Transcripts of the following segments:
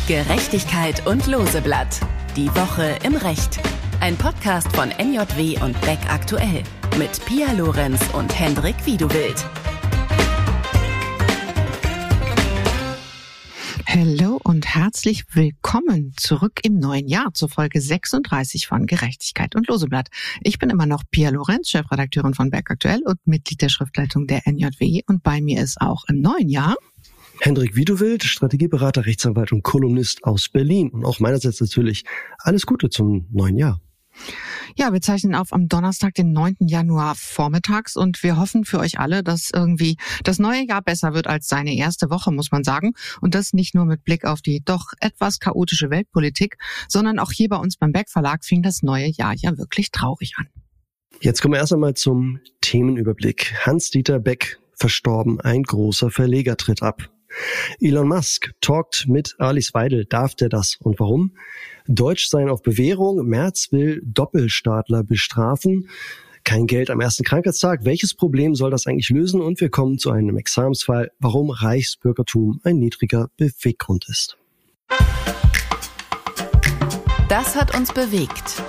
Gerechtigkeit und Loseblatt. Die Woche im Recht. Ein Podcast von NJW und Beck aktuell. Mit Pia Lorenz und Hendrik Wiedewild. Hallo und herzlich willkommen zurück im neuen Jahr zur Folge 36 von Gerechtigkeit und Loseblatt. Ich bin immer noch Pia Lorenz, Chefredakteurin von Beck aktuell und Mitglied der Schriftleitung der NJW. Und bei mir ist auch im neuen Jahr Hendrik Wiedewild, Strategieberater, Rechtsanwalt und Kolumnist aus Berlin. Und auch meinerseits natürlich alles Gute zum neuen Jahr. Ja, wir zeichnen auf am Donnerstag, den 9. Januar vormittags und wir hoffen für euch alle, dass irgendwie das neue Jahr besser wird als seine erste Woche, muss man sagen. Und das nicht nur mit Blick auf die doch etwas chaotische Weltpolitik, sondern auch hier bei uns beim Beck Verlag fing das neue Jahr ja wirklich traurig an. Jetzt kommen wir erst einmal zum Themenüberblick. Hans-Dieter Beck verstorben, ein großer Verleger tritt ab. Elon Musk talkt mit Alice Weidel. Darf der das und warum? Deutsch sein auf Bewährung. Merz will Doppelstaatler bestrafen. Kein Geld am ersten Krankheitstag. Welches Problem soll das eigentlich lösen? Und wir kommen zu einem Examensfall, warum Reichsbürgertum ein niedriger Beweggrund ist. Das hat uns bewegt.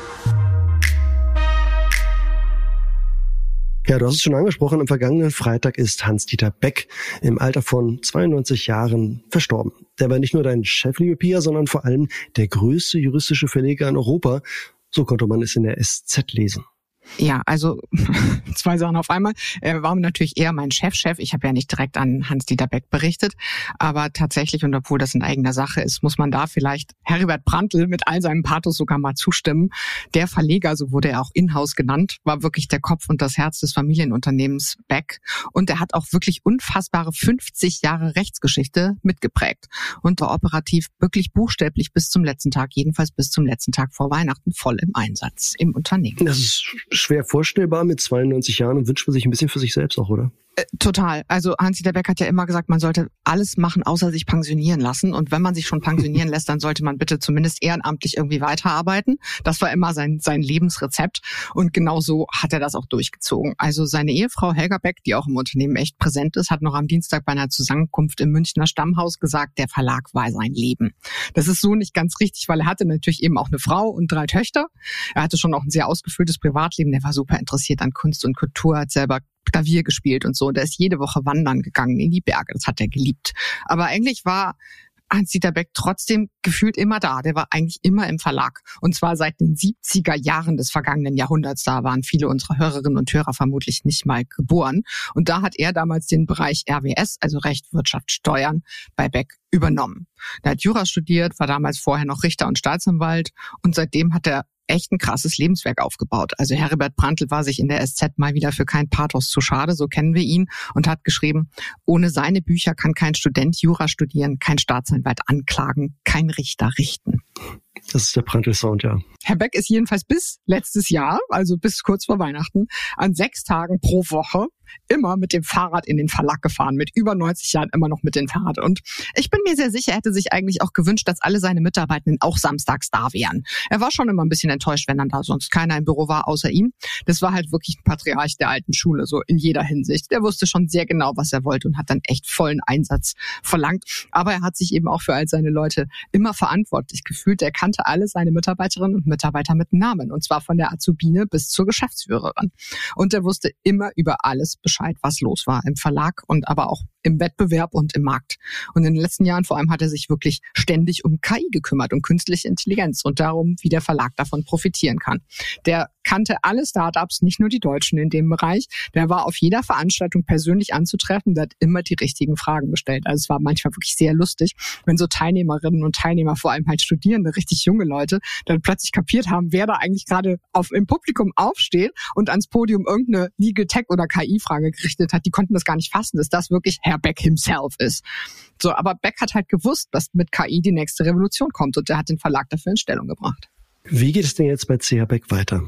Ja, du hast es schon angesprochen, am vergangenen Freitag ist Hans-Dieter Beck im Alter von 92 Jahren verstorben. Der war nicht nur dein Chef, liebe Pia, sondern vor allem der größte juristische Verleger in Europa. So konnte man es in der SZ lesen. Ja, also zwei Sachen auf einmal. Er war natürlich eher mein Chefchef. Ich habe ja nicht direkt an Hans-Dieter Beck berichtet. Aber tatsächlich, und obwohl das in eigener Sache ist, muss man da vielleicht Heribert Prantl mit all seinem Pathos sogar mal zustimmen. Der Verleger, so wurde er auch in-house genannt, war wirklich der Kopf und das Herz des Familienunternehmens Beck. Und er hat auch wirklich unfassbare 50 Jahre Rechtsgeschichte mitgeprägt. Und war operativ wirklich buchstäblich bis zum letzten Tag, jedenfalls bis zum letzten Tag vor Weihnachten, voll im Einsatz im Unternehmen. Das ist schwer vorstellbar mit 92 Jahren und wünscht man sich ein bisschen für sich selbst auch, oder? Total. Also Hans-Dieter Beck hat ja immer gesagt, man sollte alles machen, außer sich pensionieren lassen. Und wenn man sich schon pensionieren lässt, dann sollte man bitte zumindest ehrenamtlich irgendwie weiterarbeiten. Das war immer sein Lebensrezept. Und genau so hat er das auch durchgezogen. Also seine Ehefrau Helga Beck, die auch im Unternehmen echt präsent ist, hat noch am Dienstag bei einer Zusammenkunft im Münchner Stammhaus gesagt, der Verlag war sein Leben. Das ist so nicht ganz richtig, weil er hatte natürlich eben auch eine Frau und 3 Töchter. Er hatte schon auch ein sehr ausgefülltes Privatleben. Der war super interessiert an Kunst und Kultur, hat selber Klavier gespielt und so. Und er ist jede Woche wandern gegangen in die Berge. Das hat er geliebt. Aber eigentlich war Hans-Dieter Beck trotzdem gefühlt immer da. Der war eigentlich immer im Verlag. Und zwar seit den 70er Jahren des vergangenen Jahrhunderts. Da waren viele unserer Hörerinnen und Hörer vermutlich nicht mal geboren. Und da hat er damals den Bereich RWS, also Recht, Wirtschaft, Steuern, bei Beck übernommen. Er hat Jura studiert, war damals vorher noch Richter und Staatsanwalt. Und seitdem hat er echt ein krasses Lebenswerk aufgebaut. Also Heribert Prantl war sich in der SZ mal wieder für kein Pathos zu schade, so kennen wir ihn, und hat geschrieben, ohne seine Bücher kann kein Student Jura studieren, kein Staatsanwalt anklagen, kein Richter richten. Das ist der Prantl-Sound, ja. Herr Beck ist jedenfalls bis letztes Jahr, also bis kurz vor Weihnachten, an 6 Tagen pro Woche immer mit dem Fahrrad in den Verlag gefahren. Mit über 90 Jahren immer noch mit dem Fahrrad. Und ich bin mir sehr sicher, er hätte sich eigentlich auch gewünscht, dass alle seine Mitarbeitenden auch samstags da wären. Er war schon immer ein bisschen enttäuscht, wenn dann da sonst keiner im Büro war, außer ihm. Das war halt wirklich ein Patriarch der alten Schule, so in jeder Hinsicht. Der wusste schon sehr genau, was er wollte und hat dann echt vollen Einsatz verlangt. Aber er hat sich eben auch für all seine Leute immer verantwortlich gefühlt. Er kannte alle seine Mitarbeiterinnen und Mitarbeiter mit Namen. Und zwar von der Azubine bis zur Geschäftsführerin. Und er wusste immer über alles Bescheid, was los war im Verlag und aber auch im Wettbewerb und im Markt. Und in den letzten Jahren vor allem hat er sich wirklich ständig um KI gekümmert, um künstliche Intelligenz und darum, wie der Verlag davon profitieren kann. Der kannte alle Startups, nicht nur die Deutschen in dem Bereich. Der war auf jeder Veranstaltung persönlich anzutreffen, der hat immer die richtigen Fragen gestellt. Also es war manchmal wirklich sehr lustig, wenn so Teilnehmerinnen und Teilnehmer, vor allem halt Studierende, richtig junge Leute, dann plötzlich kapiert haben, wer da eigentlich gerade im Publikum aufsteht und ans Podium irgendeine Legal Tech oder KI-Frage gerichtet hat. Die konnten das gar nicht fassen, dass das wirklich Herr Beck himself ist. So, aber Beck hat halt gewusst, dass mit KI die nächste Revolution kommt und er hat den Verlag dafür in Stellung gebracht. Wie geht es denn jetzt bei CH Beck weiter?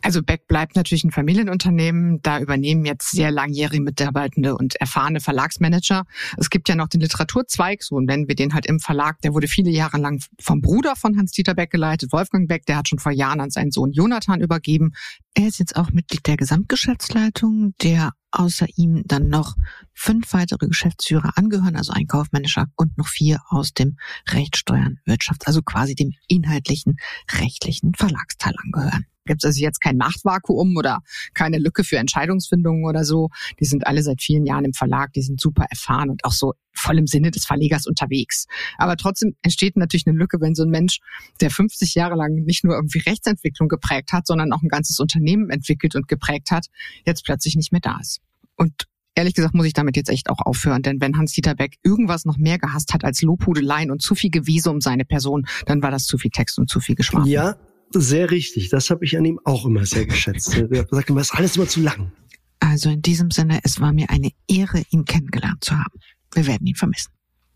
Also Beck bleibt natürlich ein Familienunternehmen. Da übernehmen jetzt sehr langjährige Mitarbeitende und erfahrene Verlagsmanager. Es gibt ja noch den Literaturzweig, so nennen wir den halt im Verlag. Der wurde viele Jahre lang vom Bruder von Hans-Dieter Beck geleitet, Wolfgang Beck. Der hat schon vor Jahren an seinen Sohn Jonathan übergeben. Er ist jetzt auch Mitglied der Gesamtgeschäftsleitung, der außer ihm dann noch 5 weitere Geschäftsführer angehören, also ein kaufmännischer und noch 4 aus dem Recht, Steuern, Wirtschaft, also quasi dem inhaltlichen, rechtlichen Verlagsteil angehören. Gibt es also jetzt kein Machtvakuum oder keine Lücke für Entscheidungsfindungen oder so. Die sind alle seit vielen Jahren im Verlag, die sind super erfahren und auch so voll im Sinne des Verlegers unterwegs. Aber trotzdem entsteht natürlich eine Lücke, wenn so ein Mensch, der 50 Jahre lang nicht nur irgendwie Rechtsentwicklung geprägt hat, sondern auch ein ganzes Unternehmen entwickelt und geprägt hat, jetzt plötzlich nicht mehr da ist. Und ehrlich gesagt muss ich damit jetzt echt auch aufhören, denn wenn Hans-Dieter Beck irgendwas noch mehr gehasst hat als Lobhudeleien und zu viel Gewiese um seine Person, dann war das zu viel Text und zu viel Geschwafel. Ja, sehr richtig. Das habe ich an ihm auch immer sehr geschätzt. Er sagt immer, es ist alles immer zu lang. Also in diesem Sinne, es war mir eine Ehre, ihn kennengelernt zu haben. Wir werden ihn vermissen.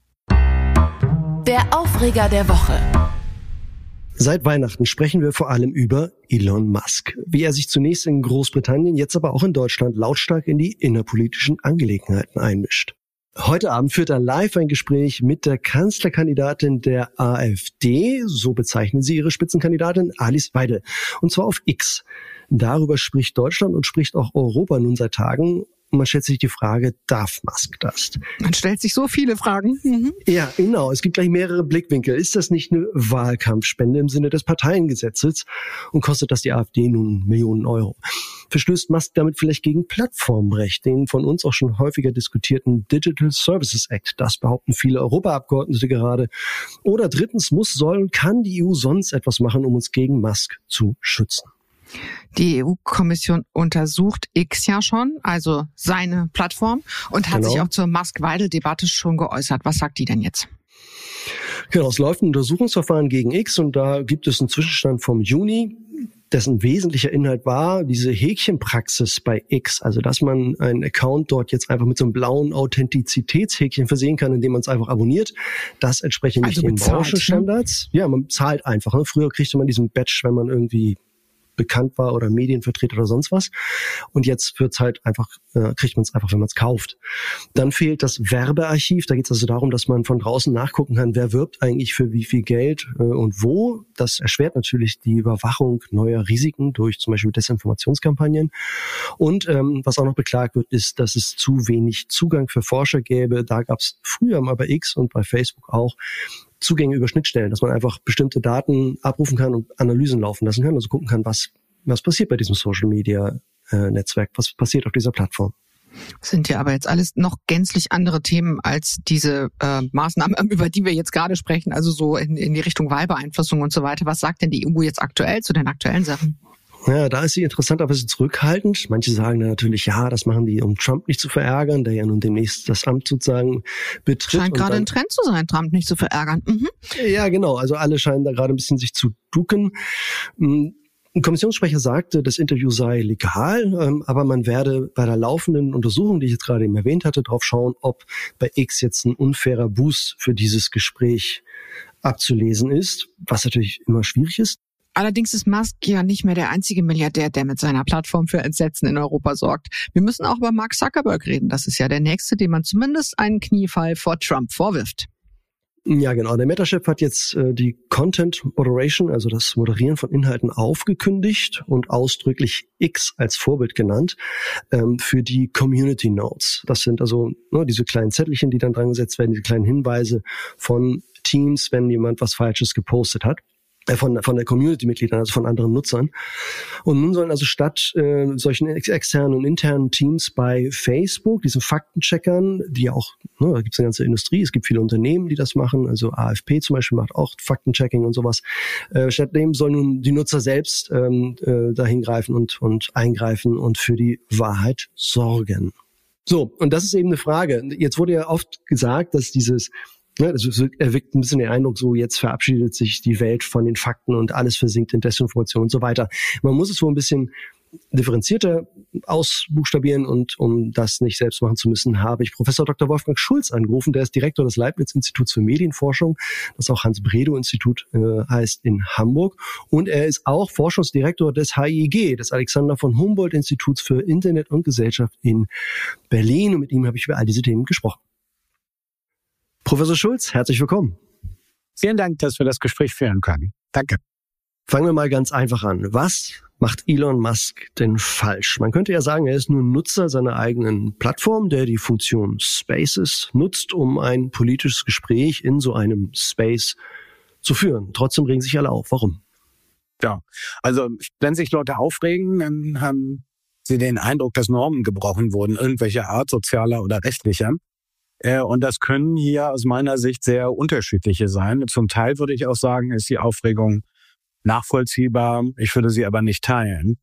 Der Aufreger der Woche. Seit Weihnachten sprechen wir vor allem über Elon Musk. Wie er sich zunächst in Großbritannien, jetzt aber auch in Deutschland lautstark in die innerpolitischen Angelegenheiten einmischt. Heute Abend führt er live ein Gespräch mit der Kanzlerkandidatin der AfD, so bezeichnen sie ihre Spitzenkandidatin, Alice Weidel, und zwar auf X. Darüber spricht Deutschland und spricht auch Europa nun seit Tagen. Und man stellt sich die Frage, darf Musk das? Man stellt sich so viele Fragen. Ja, genau. Es gibt gleich mehrere Blickwinkel. Ist das nicht eine Wahlkampfspende im Sinne des Parteiengesetzes? Und kostet das die AfD nun Millionen Euro? Verstößt Musk damit vielleicht gegen Plattformrecht, den von uns auch schon häufiger diskutierten Digital Services Act? Das behaupten viele Europaabgeordnete gerade. Oder drittens, muss, soll und kann die EU sonst etwas machen, um uns gegen Musk zu schützen? Die EU-Kommission untersucht X ja schon, also seine Plattform, und hat sich auch zur Musk-Weidel-Debatte schon geäußert. Was sagt die denn jetzt? Genau, es läuft ein Untersuchungsverfahren gegen X und da gibt es einen Zwischenstand vom Juni, dessen wesentlicher Inhalt war diese Häkchenpraxis bei X, also dass man einen Account dort jetzt einfach mit so einem blauen Authentizitätshäkchen versehen kann, indem man es einfach abonniert. Das entspricht nicht den Branchenstandards. Ne? Ja, man zahlt einfach. Ne? Früher kriegte man diesen Badge, wenn man irgendwie bekannt war oder Medienvertreter oder sonst was. Und jetzt wird's halt einfach, kriegt man es einfach, wenn man es kauft. Dann fehlt das Werbearchiv. Da geht es also darum, dass man von draußen nachgucken kann, wer wirbt eigentlich für wie viel Geld und wo. Das erschwert natürlich die Überwachung neuer Risiken durch zum Beispiel Desinformationskampagnen. Und was auch noch beklagt wird, ist, dass es zu wenig Zugang für Forscher gäbe. Da gab es früher mal bei X und bei Facebook auch Zugänge über Schnittstellen, dass man einfach bestimmte Daten abrufen kann und Analysen laufen lassen kann, also gucken kann, was passiert bei diesem Social Media Netzwerk, was passiert auf dieser Plattform. Sind ja aber jetzt alles noch gänzlich andere Themen als diese Maßnahmen, über die wir jetzt gerade sprechen, also so in die Richtung Wahlbeeinflussung und so weiter. Was sagt denn die EU jetzt aktuell zu den aktuellen Sachen? Ja, da ist sie interessanterweise zurückhaltend. Manche sagen natürlich, ja, das machen die, um Trump nicht zu verärgern, der ja nun demnächst das Amt sozusagen betritt. Scheint gerade ein Trend zu sein, Trump nicht zu verärgern. Mhm. Ja, genau. Also alle scheinen da gerade ein bisschen sich zu ducken. Ein Kommissionssprecher sagte, das Interview sei legal, aber man werde bei der laufenden Untersuchung, die ich jetzt gerade eben erwähnt hatte, drauf schauen, ob bei X jetzt ein unfairer Boost für dieses Gespräch abzulesen ist, was natürlich immer schwierig ist. Allerdings ist Musk ja nicht mehr der einzige Milliardär, der mit seiner Plattform für Entsetzen in Europa sorgt. Wir müssen auch über Mark Zuckerberg reden. Das ist ja der Nächste, dem man zumindest einen Kniefall vor Trump vorwirft. Ja, genau. Der Meta-Chef hat jetzt die Content Moderation, also das Moderieren von Inhalten, aufgekündigt und ausdrücklich X als Vorbild genannt für die Community Notes. Das sind also diese kleinen Zettelchen, die dann dran gesetzt werden, diese kleinen Hinweise von Teams, wenn jemand was Falsches gepostet hat. Von der Community-Mitgliedern, also von anderen Nutzern. Und nun sollen also statt solchen externen und internen Teams bei Facebook, diesen Faktencheckern, die ja auch, da gibt es eine ganze Industrie, es gibt viele Unternehmen, die das machen, also AFP zum Beispiel macht auch Faktenchecking und sowas. Stattdem sollen nun die Nutzer selbst dahin greifen und eingreifen und für die Wahrheit sorgen. So, und das ist eben eine Frage. Jetzt wurde ja oft gesagt, dass das erweckt ein bisschen den Eindruck, so jetzt verabschiedet sich die Welt von den Fakten und alles versinkt in Desinformation und so weiter. Man muss es wohl ein bisschen differenzierter ausbuchstabieren und um das nicht selbst machen zu müssen, habe ich Professor Dr. Wolfgang Schulz angerufen. Der ist Direktor des Leibniz-Instituts für Medienforschung, das auch Hans-Bredow-Institut heißt in Hamburg. Und er ist auch Forschungsdirektor des HIG, des Alexander von Humboldt-Instituts für Internet und Gesellschaft in Berlin. Und mit ihm habe ich über all diese Themen gesprochen. Professor Schulz, herzlich willkommen. Vielen Dank, dass wir das Gespräch führen können. Danke. Fangen wir mal ganz einfach an. Was macht Elon Musk denn falsch? Man könnte ja sagen, er ist nur Nutzer seiner eigenen Plattform, der die Funktion Spaces nutzt, um ein politisches Gespräch in so einem Space zu führen. Trotzdem regen sich alle auf. Warum? Ja, also wenn sich Leute aufregen, dann haben sie den Eindruck, dass Normen gebrochen wurden, irgendwelcher Art, sozialer oder rechtlicher. Und das können hier aus meiner Sicht sehr unterschiedliche sein. Zum Teil würde ich auch sagen, ist die Aufregung nachvollziehbar. Ich würde sie aber nicht teilen.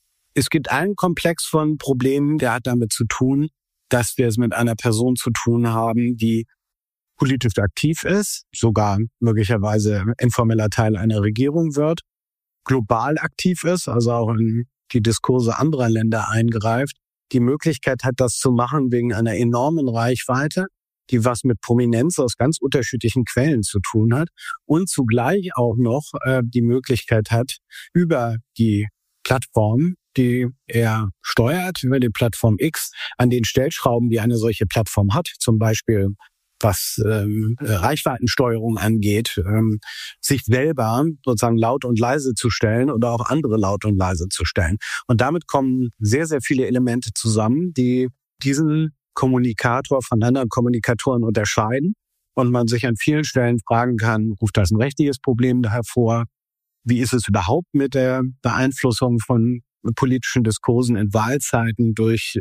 Es gibt einen Komplex von Problemen, der hat damit zu tun, dass wir es mit einer Person zu tun haben, die politisch aktiv ist, sogar möglicherweise informeller Teil einer Regierung wird, global aktiv ist, also auch in die Diskurse anderer Länder eingreift, die Möglichkeit hat, das zu machen wegen einer enormen Reichweite, die was mit Prominenz aus ganz unterschiedlichen Quellen zu tun hat und zugleich auch noch die Möglichkeit hat, über die Plattform, die er steuert, über die Plattform X, an den Stellschrauben, die eine solche Plattform hat, zum Beispiel was Reichweitensteuerung angeht, sich selber sozusagen laut und leise zu stellen oder auch andere laut und leise zu stellen. Und damit kommen sehr, sehr viele Elemente zusammen, die diesen Kommunikator von anderen Kommunikatoren unterscheiden und man sich an vielen Stellen fragen kann, ruft das ein rechtliches Problem hervor? Wie ist es überhaupt mit der Beeinflussung von politischen Diskursen in Wahlzeiten durch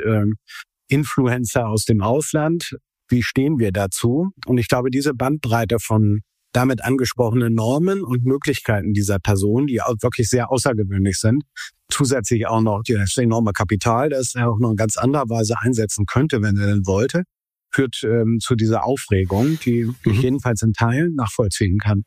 Influencer aus dem Ausland? Wie stehen wir dazu? Und ich glaube, diese Bandbreite von damit angesprochenen Normen und Möglichkeiten dieser Person, die auch wirklich sehr außergewöhnlich sind, zusätzlich auch noch das enorme Kapital, das er auch noch in ganz anderer Weise einsetzen könnte, wenn er denn wollte, führt zu dieser Aufregung, die ich jedenfalls in Teilen nachvollziehen kann.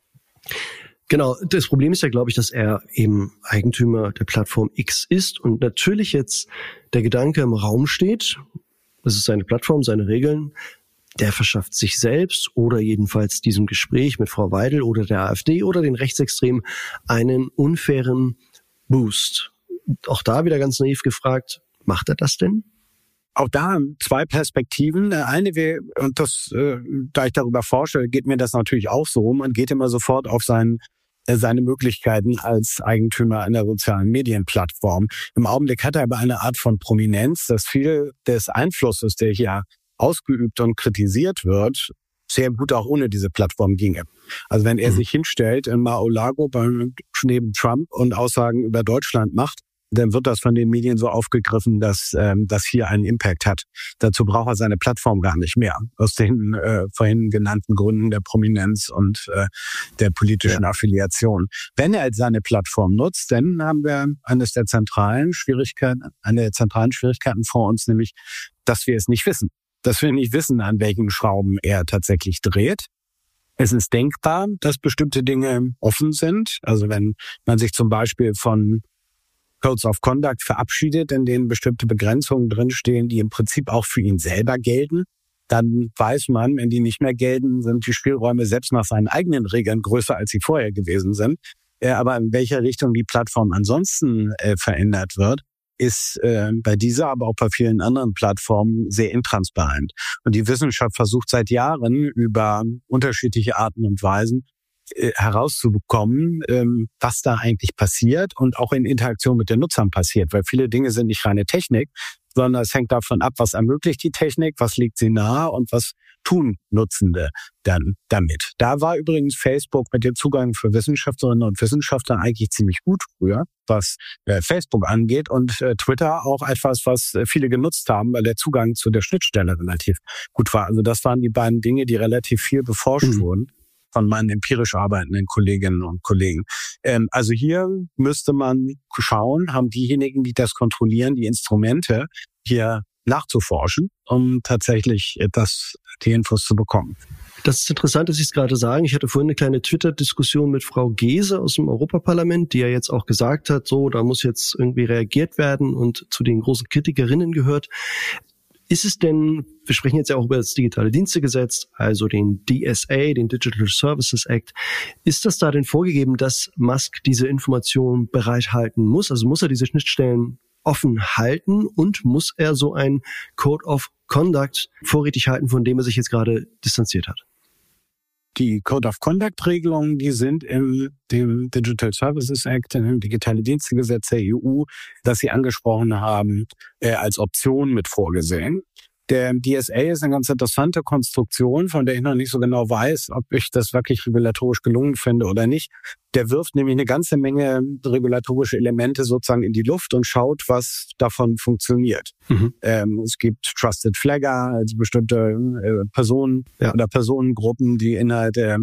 Genau, das Problem ist ja, glaube ich, dass er eben Eigentümer der Plattform X ist und natürlich jetzt der Gedanke im Raum steht, das ist seine Plattform, seine Regeln, der verschafft sich selbst oder jedenfalls diesem Gespräch mit Frau Weidel oder der AfD oder den Rechtsextremen einen unfairen Boost. Auch da wieder ganz naiv gefragt, macht er das denn? Auch da zwei Perspektiven. Eine, da ich darüber forsche, geht mir das natürlich auch so. Man geht immer sofort auf seine Möglichkeiten als Eigentümer einer sozialen Medienplattform. Im Augenblick hat er aber eine Art von Prominenz, dass viel des Einflusses, der hier ausgeübt und kritisiert wird, sehr gut auch ohne diese Plattform ginge. Also wenn er sich hinstellt in Mar-a-Lago neben Trump und Aussagen über Deutschland macht, dann wird das von den Medien so aufgegriffen, dass das hier einen Impact hat. Dazu braucht er seine Plattform gar nicht mehr, aus den vorhin genannten Gründen der Prominenz und der politischen Affiliation. Wenn er seine Plattform nutzt, dann haben wir eine der zentralen Schwierigkeiten vor uns, nämlich, dass wir es nicht wissen. Dass wir nicht wissen, an welchen Schrauben er tatsächlich dreht. Es ist denkbar, dass bestimmte Dinge offen sind. Also wenn man sich zum Beispiel von Codes of Conduct verabschiedet, in denen bestimmte Begrenzungen drinstehen, die im Prinzip auch für ihn selber gelten, dann weiß man, wenn die nicht mehr gelten, sind die Spielräume selbst nach seinen eigenen Regeln größer, als sie vorher gewesen sind. Aber in welcher Richtung die Plattform ansonsten verändert wird, ist bei dieser, aber auch bei vielen anderen Plattformen sehr intransparent. Und die Wissenschaft versucht seit Jahren über unterschiedliche Arten und Weisen herauszubekommen, was da eigentlich passiert und auch in Interaktion mit den Nutzern passiert. Weil viele Dinge sind nicht reine Technik, sondern es hängt davon ab, was ermöglicht die Technik, was liegt sie nahe und was tun Nutzende dann damit. Da war übrigens Facebook mit dem Zugang für Wissenschaftlerinnen und Wissenschaftler eigentlich ziemlich gut früher, was Facebook angeht, und Twitter auch etwas, was viele genutzt haben, weil der Zugang zu der Schnittstelle relativ gut war. Also das waren die beiden Dinge, die relativ viel beforscht wurden von meinen empirisch arbeitenden Kolleginnen und Kollegen. Also hier müsste man schauen, haben diejenigen, die das kontrollieren, die Instrumente, hier nachzuforschen, um tatsächlich die Infos zu bekommen. Das ist interessant, dass Sie es gerade sagen. Ich hatte vorhin eine kleine Twitter-Diskussion mit Frau Gese aus dem Europaparlament, die ja jetzt auch gesagt hat, so, da muss jetzt irgendwie reagiert werden und zu den großen Kritikerinnen gehört. Ist es denn, wir sprechen jetzt ja auch über das digitale Dienstegesetz, also den DSA, den Digital Services Act, ist das da denn vorgegeben, dass Musk diese Information bereithalten muss? Also muss er diese Schnittstellen offen halten und muss er so ein Code of Conduct vorrätig halten, von dem er sich jetzt gerade distanziert hat? Die Code of Conduct-Regelungen, die sind im dem Digital Services Act, im digitale Dienstegesetz der EU, das Sie angesprochen haben, als Option mit vorgesehen. Der DSA ist eine ganz interessante Konstruktion, von der ich noch nicht so genau weiß, ob ich das wirklich regulatorisch gelungen finde oder nicht. Der wirft nämlich eine ganze Menge regulatorische Elemente sozusagen in die Luft und schaut, was davon funktioniert. Mhm. Es gibt Trusted Flagger, also bestimmte Personen oder Personengruppen, die Inhalte,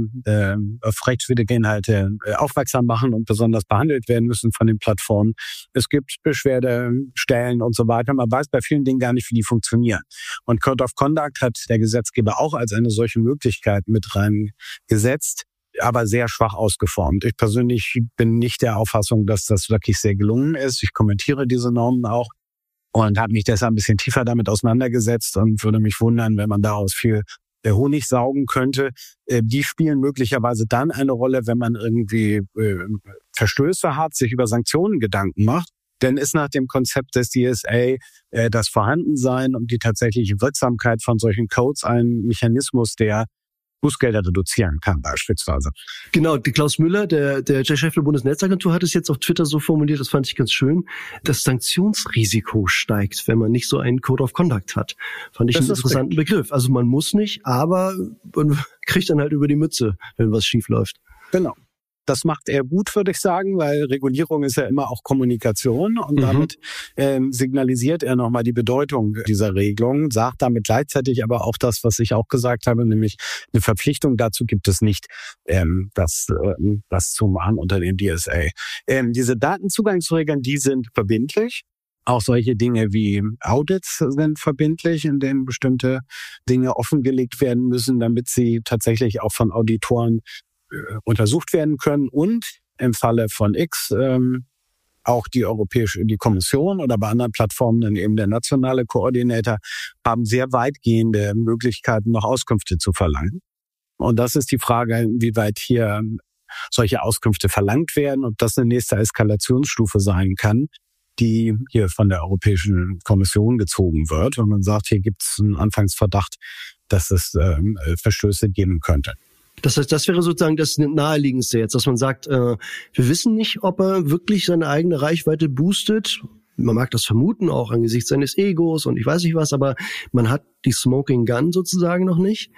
auf rechtswidrige Inhalte aufmerksam machen und besonders behandelt werden müssen von den Plattformen. Es gibt Beschwerdestellen und so weiter. Man weiß bei vielen Dingen gar nicht, wie die funktionieren. Und Code of Conduct hat der Gesetzgeber auch als eine solche Möglichkeit mit reingesetzt, aber sehr schwach ausgeformt. Ich persönlich bin nicht der Auffassung, dass das wirklich sehr gelungen ist. Ich kommentiere diese Normen auch und habe mich deshalb ein bisschen tiefer damit auseinandergesetzt und würde mich wundern, wenn man daraus viel Honig saugen könnte. Die spielen möglicherweise dann eine Rolle, wenn man irgendwie Verstöße hat, sich über Sanktionen Gedanken macht. Denn ist nach dem Konzept des DSA das Vorhandensein und die tatsächliche Wirksamkeit von solchen Codes ein Mechanismus, der Bußgelder reduzieren kann beispielsweise. Genau, Klaus Müller, der Chef der Bundesnetzagentur, hat es jetzt auf Twitter so formuliert, das fand ich ganz schön, das Sanktionsrisiko steigt, wenn man nicht so einen Code of Conduct hat. Fand ich einen interessanten Begriff. Also man muss nicht, aber man kriegt dann halt über die Mütze, wenn was schief läuft. Genau. Das macht er gut, würde ich sagen, weil Regulierung ist ja immer auch Kommunikation und damit signalisiert er nochmal die Bedeutung dieser Regelung, sagt damit gleichzeitig aber auch das, was ich auch gesagt habe, nämlich eine Verpflichtung dazu gibt es nicht, das zu machen unter dem DSA. Diese Datenzugangsregeln, die sind verbindlich. Auch solche Dinge wie Audits sind verbindlich, in denen bestimmte Dinge offengelegt werden müssen, damit sie tatsächlich auch von Auditoren untersucht werden können und im Falle von X auch die Kommission oder bei anderen Plattformen dann eben der nationale Koordinator haben sehr weitgehende Möglichkeiten, noch Auskünfte zu verlangen. Und das ist die Frage, inwieweit hier solche Auskünfte verlangt werden, ob das eine nächste Eskalationsstufe sein kann, die hier von der Europäischen Kommission gezogen wird. Und man sagt, hier gibt es einen Anfangsverdacht, dass es Verstöße geben könnte. Das heißt, das wäre sozusagen das Naheliegendste jetzt, dass man sagt, wir wissen nicht, ob er wirklich seine eigene Reichweite boostet. Man mag das vermuten, auch angesichts seines Egos und ich weiß nicht was, aber man hat die Smoking Gun sozusagen noch nicht.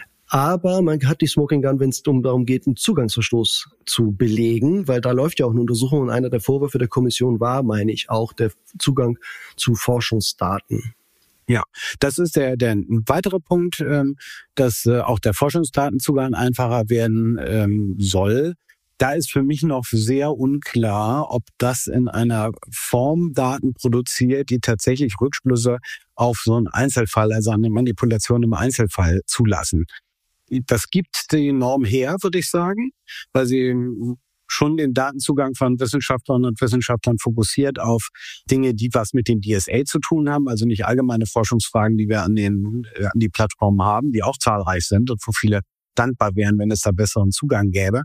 Aber man hat die Smoking Gun, wenn es darum geht, einen Zugangsverstoß zu belegen, weil da läuft ja auch eine Untersuchung und einer der Vorwürfe der Kommission war, meine ich, auch der Zugang zu Forschungsdaten. Ja, das ist der weitere Punkt, dass auch der Forschungsdatenzugang einfacher werden soll. Da ist für mich noch sehr unklar, ob das in einer Form Daten produziert, die tatsächlich Rückschlüsse auf so einen Einzelfall, also eine Manipulation im Einzelfall zulassen. Das gibt die Norm her, würde ich sagen, weil sie schon den Datenzugang von Wissenschaftlerinnen und Wissenschaftlern fokussiert auf Dinge, die was mit dem DSA zu tun haben, also nicht allgemeine Forschungsfragen, die wir an die Plattformen haben, die auch zahlreich sind und wo viele dankbar wären, wenn es da besseren Zugang gäbe.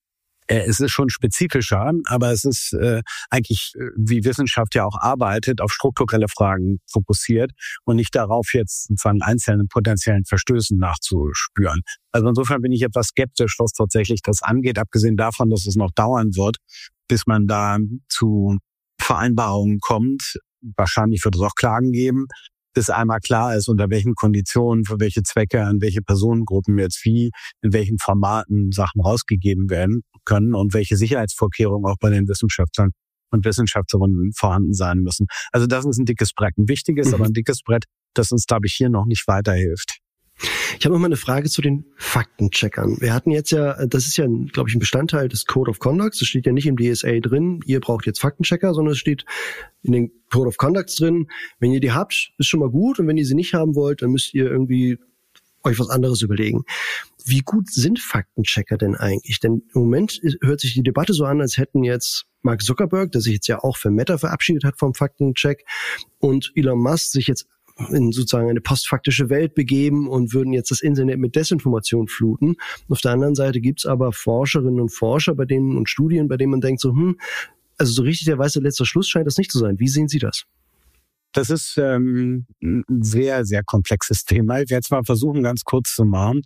Es ist schon spezifischer, aber es ist eigentlich, wie Wissenschaft ja auch arbeitet, auf strukturelle Fragen fokussiert und nicht darauf, jetzt sozusagen einzelnen potenziellen Verstößen nachzuspüren. Also insofern bin ich etwas skeptisch, was tatsächlich das angeht, abgesehen davon, dass es noch dauern wird, bis man da zu Vereinbarungen kommt. Wahrscheinlich wird es auch Klagen geben, bis einmal klar ist, unter welchen Konditionen, für welche Zwecke, an welche Personengruppen jetzt wie, in welchen Formaten Sachen rausgegeben werden können und welche Sicherheitsvorkehrungen auch bei den Wissenschaftlern und Wissenschaftlerinnen vorhanden sein müssen. Also das ist ein dickes Brett, ein wichtiges, aber ein dickes Brett, das uns, glaube ich, hier noch nicht weiterhilft. Ich habe noch mal eine Frage zu den Faktencheckern. Wir hatten jetzt ja, das ist ja, glaube ich, ein Bestandteil des Code of Conduct. Das steht ja nicht im DSA drin, ihr braucht jetzt Faktenchecker, sondern es steht in den Code of Conducts drin, wenn ihr die habt, ist schon mal gut. Und wenn ihr sie nicht haben wollt, dann müsst ihr irgendwie euch was anderes überlegen. Wie gut sind Faktenchecker denn eigentlich? Denn im Moment hört sich die Debatte so an, als hätten jetzt Mark Zuckerberg, der sich jetzt ja auch für Meta verabschiedet hat vom Faktencheck, und Elon Musk sich jetzt in sozusagen eine postfaktische Welt begeben und würden jetzt das Internet mit Desinformation fluten. Auf der anderen Seite gibt's aber Forscherinnen und Forscher bei denen und Studien, bei denen man denkt so, also so richtig der weiße letzter Schluss scheint das nicht zu sein. Wie sehen Sie das? Das ist ein sehr, sehr komplexes Thema. Ich werde jetzt mal versuchen, ganz kurz zu machen.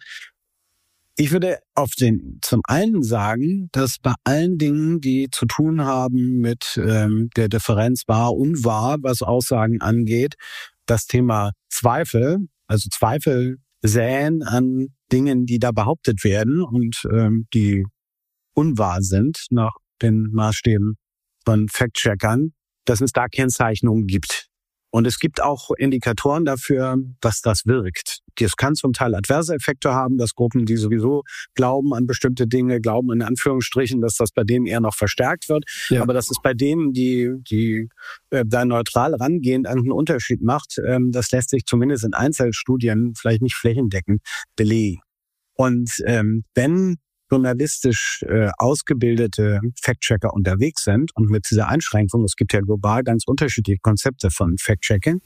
Ich würde zum einen sagen, dass bei allen Dingen, die zu tun haben mit der Differenz wahr und wahr, was Aussagen angeht, das Thema Zweifel, also Zweifel säen an Dingen, die da behauptet werden und die unwahr sind nach den Maßstäben von Fact-Checkern, dass es da Kennzeichnungen gibt. Und es gibt auch Indikatoren dafür, dass das wirkt. Das kann zum Teil adverse Effekte haben, dass Gruppen, die sowieso glauben an bestimmte Dinge, glauben in Anführungsstrichen, dass das bei denen eher noch verstärkt wird. Ja. Aber dass es bei denen, die da neutral rangehen, einen Unterschied macht, das lässt sich zumindest in Einzelstudien vielleicht nicht flächendeckend belegen. Und wenn journalistisch ausgebildete Fact-Checker unterwegs sind und mit dieser Einschränkung, es gibt ja global ganz unterschiedliche Konzepte von Fact-Checking,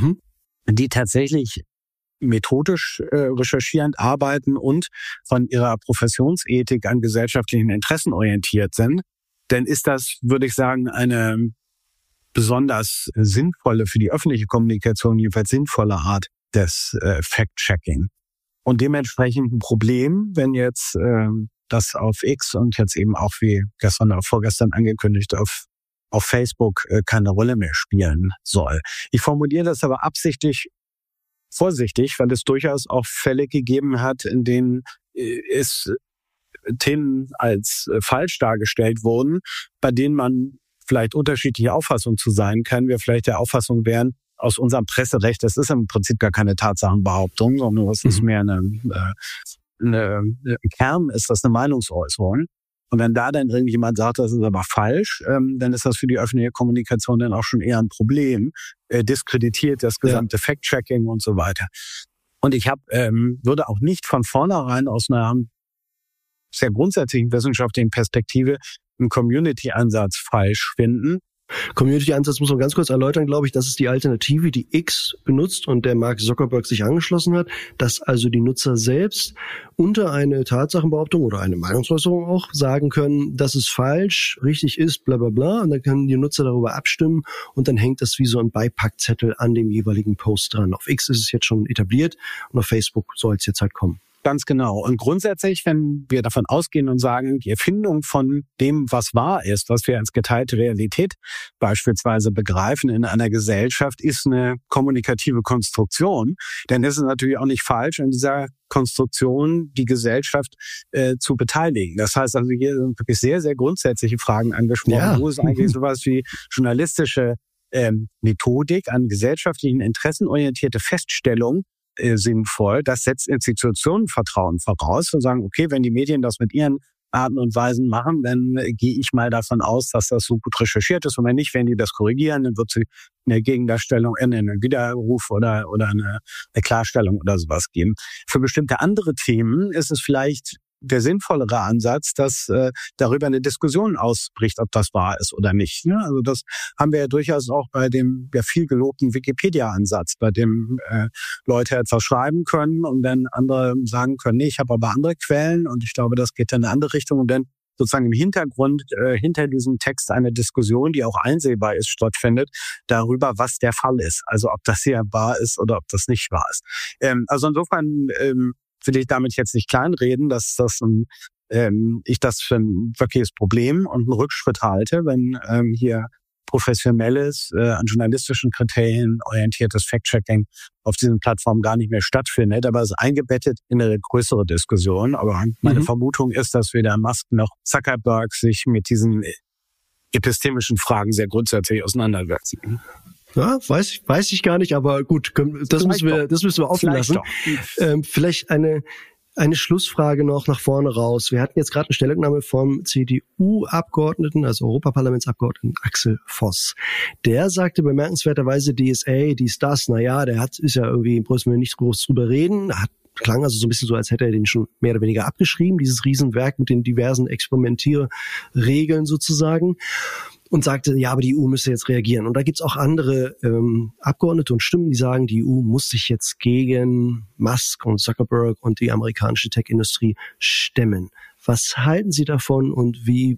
die tatsächlich methodisch recherchierend arbeiten und von ihrer Professionsethik an gesellschaftlichen Interessen orientiert sind, dann ist das, würde ich sagen, eine besonders sinnvolle, für die öffentliche Kommunikation jedenfalls sinnvolle Art des Fact-Checking. Und dementsprechend ein Problem, wenn jetzt das auf X und jetzt eben auch wie gestern oder vorgestern angekündigt auf Facebook keine Rolle mehr spielen soll. Ich formuliere das aber absichtlich vorsichtig, weil es durchaus auch Fälle gegeben hat, in denen es Themen als falsch dargestellt wurden, bei denen man vielleicht unterschiedliche Auffassungen zu sein kann. Wir vielleicht der Auffassung wären, aus unserem Presserecht, das ist im Prinzip gar keine Tatsachenbehauptung, sondern es ist mehr im Kern ist das eine Meinungsäußerung. Und wenn da dann irgendjemand sagt, das ist aber falsch, dann ist das für die öffentliche Kommunikation dann auch schon eher ein Problem. Diskreditiert das gesamte Fact-Checking und so weiter. Und ich würde auch nicht von vornherein aus einer sehr grundsätzlichen wissenschaftlichen Perspektive einen Community-Ansatz falsch finden. Community-Ansatz muss man ganz kurz erläutern, glaube ich. Das ist die Alternative, die X benutzt und der Mark Zuckerberg sich angeschlossen hat, dass also die Nutzer selbst unter eine Tatsachenbehauptung oder eine Meinungsäußerung auch sagen können, dass es falsch, richtig ist, bla bla bla. Und dann können die Nutzer darüber abstimmen und dann hängt das wie so ein Beipackzettel an dem jeweiligen Post dran. Auf X ist es jetzt schon etabliert und auf Facebook soll es jetzt halt kommen. Ganz genau. Und grundsätzlich, wenn wir davon ausgehen und sagen, die Erfindung von dem, was wahr ist, was wir als geteilte Realität beispielsweise begreifen in einer Gesellschaft, ist eine kommunikative Konstruktion, dann ist es natürlich auch nicht falsch, in dieser Konstruktion die Gesellschaft zu beteiligen. Das heißt also, hier sind wirklich sehr, sehr grundsätzliche Fragen angesprochen. Wo ist eigentlich sowas wie journalistische Methodik an gesellschaftlichen Interessen orientierte Feststellung sinnvoll. Das setzt Institutionenvertrauen voraus und sagen, okay, wenn die Medien das mit ihren Arten und Weisen machen, dann gehe ich mal davon aus, dass das so gut recherchiert ist. Und wenn nicht, wenn die das korrigieren, dann wird sie eine Gegendarstellung, einen Widerruf oder eine Klarstellung oder sowas geben. Für bestimmte andere Themen ist es vielleicht der sinnvollere Ansatz, dass darüber eine Diskussion ausbricht, ob das wahr ist oder nicht. Ja, also das haben wir ja durchaus auch bei dem viel gelobten Wikipedia-Ansatz, bei dem Leute etwas schreiben können und dann andere sagen können, nee, ich habe aber andere Quellen und ich glaube, das geht in eine andere Richtung und dann sozusagen im Hintergrund, hinter diesem Text eine Diskussion, die auch einsehbar ist, stattfindet, darüber, was der Fall ist. Also ob das hier wahr ist oder ob das nicht wahr ist. Also insofern will ich damit jetzt nicht kleinreden, dass ich das für ein wirkliches Problem und einen Rückschritt halte, wenn hier professionelles, an journalistischen Kriterien orientiertes Fact-Checking auf diesen Plattformen gar nicht mehr stattfindet. Aber es ist eingebettet in eine größere Diskussion. Aber meine Vermutung ist, dass weder Musk noch Zuckerberg sich mit diesen epistemischen Fragen sehr grundsätzlich auseinandersetzen. Ja, weiß ich gar nicht, aber gut, das müssen wir offen lassen. Vielleicht eine Schlussfrage noch nach vorne raus. Wir hatten jetzt gerade eine Stellungnahme vom CDU-Abgeordneten, also Europaparlamentsabgeordneten Axel Voss. Der sagte bemerkenswerterweise DSA, dies, das, ist ja irgendwie, müssen wir nicht groß drüber reden, klang also so ein bisschen so, als hätte er den schon mehr oder weniger abgeschrieben, dieses Riesenwerk mit den diversen Experimentierregeln sozusagen. Und sagte, ja, aber die EU müsste jetzt reagieren. Und da gibt's auch andere Abgeordnete und Stimmen, die sagen, die EU muss sich jetzt gegen Musk und Zuckerberg und die amerikanische Tech-Industrie stemmen. Was halten Sie davon und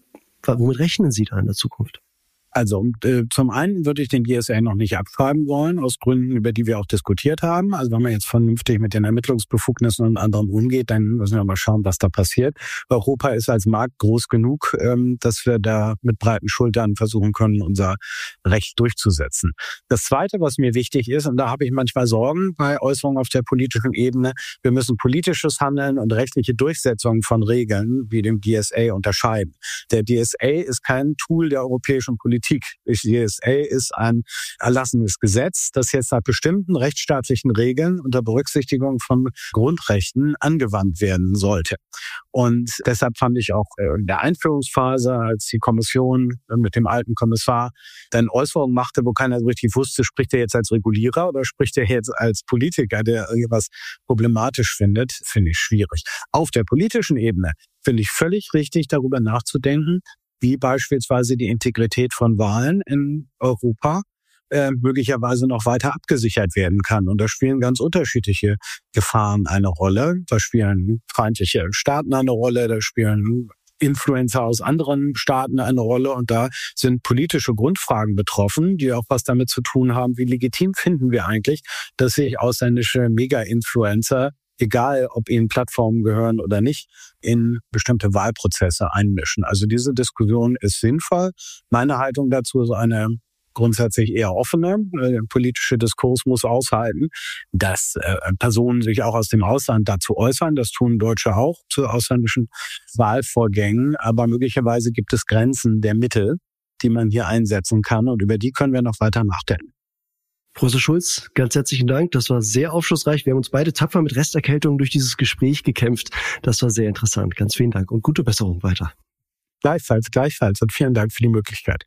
womit rechnen Sie da in der Zukunft? Also zum einen würde ich den DSA noch nicht abschreiben wollen, aus Gründen, über die wir auch diskutiert haben. Also wenn man jetzt vernünftig mit den Ermittlungsbefugnissen und anderen umgeht, dann müssen wir mal schauen, was da passiert. Europa ist als Markt groß genug, dass wir da mit breiten Schultern versuchen können, unser Recht durchzusetzen. Das Zweite, was mir wichtig ist, und da habe ich manchmal Sorgen bei Äußerungen auf der politischen Ebene, wir müssen politisches Handeln und rechtliche Durchsetzung von Regeln wie dem DSA unterscheiden. Der DSA ist kein Tool der europäischen Politik. Das DSA ist ein erlassenes Gesetz, das jetzt nach bestimmten rechtsstaatlichen Regeln unter Berücksichtigung von Grundrechten angewandt werden sollte. Und deshalb fand ich auch in der Einführungsphase, als die Kommission mit dem alten Kommissar dann Äußerungen machte, wo keiner so richtig wusste, spricht er jetzt als Regulierer oder spricht er jetzt als Politiker, der irgendwas problematisch findet, finde ich schwierig. Auf der politischen Ebene finde ich völlig richtig, darüber nachzudenken, wie beispielsweise die Integrität von Wahlen in Europa möglicherweise noch weiter abgesichert werden kann. Und da spielen ganz unterschiedliche Gefahren eine Rolle. Da spielen feindliche Staaten eine Rolle, da spielen Influencer aus anderen Staaten eine Rolle. Und da sind politische Grundfragen betroffen, die auch was damit zu tun haben, wie legitim finden wir eigentlich, dass sich ausländische Mega-Influencer, egal ob ihnen Plattformen gehören oder nicht, in bestimmte Wahlprozesse einmischen. Also diese Diskussion ist sinnvoll. Meine Haltung dazu ist eine grundsätzlich eher offene. Der politische Diskurs muss aushalten, dass Personen sich auch aus dem Ausland dazu äußern. Das tun Deutsche auch zu ausländischen Wahlvorgängen. Aber möglicherweise gibt es Grenzen der Mittel, die man hier einsetzen kann. Und über die können wir noch weiter nachdenken. Professor Schulz, ganz herzlichen Dank. Das war sehr aufschlussreich. Wir haben uns beide tapfer mit Resterkältung durch dieses Gespräch gekämpft. Das war sehr interessant. Ganz vielen Dank und gute Besserung weiter. Gleichfalls. Und vielen Dank für die Möglichkeit.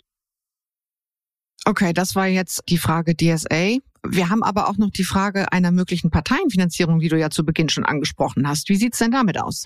Okay, das war jetzt die Frage DSA. Wir haben aber auch noch die Frage einer möglichen Parteienfinanzierung, die du ja zu Beginn schon angesprochen hast. Wie sieht's denn damit aus?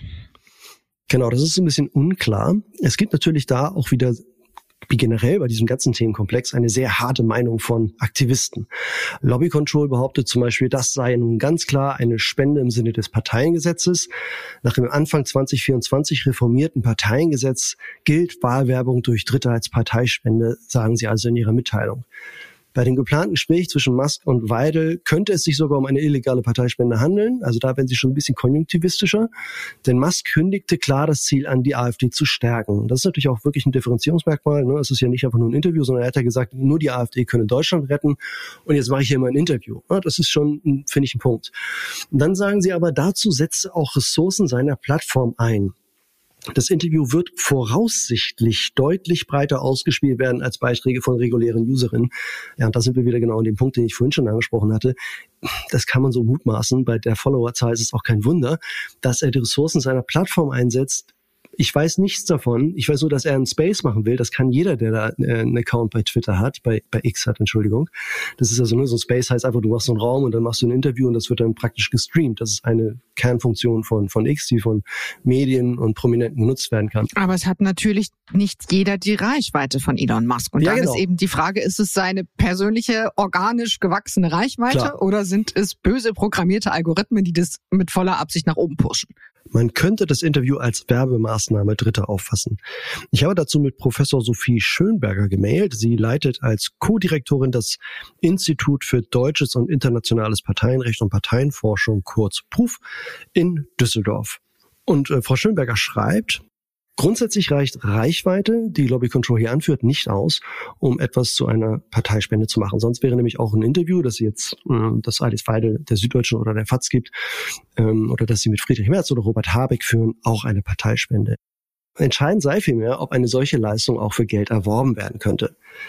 Genau, das ist ein bisschen unklar. Es gibt natürlich da auch wieder, wie generell bei diesem ganzen Themenkomplex, eine sehr harte Meinung von Aktivisten. Lobby Control behauptet zum Beispiel, das sei nun ganz klar eine Spende im Sinne des Parteiengesetzes. Nach dem Anfang 2024 reformierten Parteiengesetz gilt Wahlwerbung durch Dritte als Parteispende, sagen sie also in ihrer Mitteilung. Bei dem geplanten Gespräch zwischen Musk und Weidel könnte es sich sogar um eine illegale Parteispende handeln. Also da werden sie schon ein bisschen konjunktivistischer. Denn Musk kündigte klar das Ziel an, die AfD zu stärken. Das ist natürlich auch wirklich ein Differenzierungsmerkmal. Es ist ja nicht einfach nur ein Interview, sondern er hat ja gesagt, nur die AfD könne Deutschland retten. Und jetzt mache ich hier mal ein Interview. Das ist schon, finde ich, ein Punkt. Und dann sagen sie aber, dazu setze auch Ressourcen seiner Plattform ein. Das Interview wird voraussichtlich deutlich breiter ausgespielt werden als Beiträge von regulären Userinnen. Ja, und da sind wir wieder genau an dem Punkt, den ich vorhin schon angesprochen hatte. Das kann man so mutmaßen. Bei der Followerzahl ist es auch kein Wunder, dass er die Ressourcen seiner Plattform einsetzt. Ich weiß nichts davon. Ich weiß nur, dass er einen Space machen will. Das kann jeder, der da einen Account bei Twitter hat, bei X hat, Entschuldigung. Das ist also nur so ein Space, heißt einfach, du machst so einen Raum und dann machst du ein Interview und das wird dann praktisch gestreamt. Das ist eine Kernfunktion von X, die von Medien und Prominenten genutzt werden kann. Aber es hat natürlich nicht jeder die Reichweite von Elon Musk. Und ja, dann ist eben die Frage, ist es seine persönliche, organisch gewachsene Reichweite Klar. Oder sind es böse programmierte Algorithmen, die das mit voller Absicht nach oben pushen? Man könnte das Interview als Werbemaßnahme Dritter auffassen. Ich habe dazu mit Professor Sophie Schönberger gemailt. Sie leitet als Co-Direktorin das Institut für Deutsches und Internationales Parteienrecht und Parteienforschung, kurz PRUF, in Düsseldorf. Und Frau Schönberger schreibt, grundsätzlich reicht Reichweite, die Lobby Control hier anführt, nicht aus, um etwas zu einer Parteispende zu machen. Sonst wäre nämlich auch ein Interview, das jetzt das Alice Weidel der Süddeutschen oder der FAZ gibt, oder das sie mit Friedrich Merz oder Robert Habeck führen, auch eine Parteispende. Entscheidend sei vielmehr, ob eine solche Leistung auch für Geld erworben werden könnte.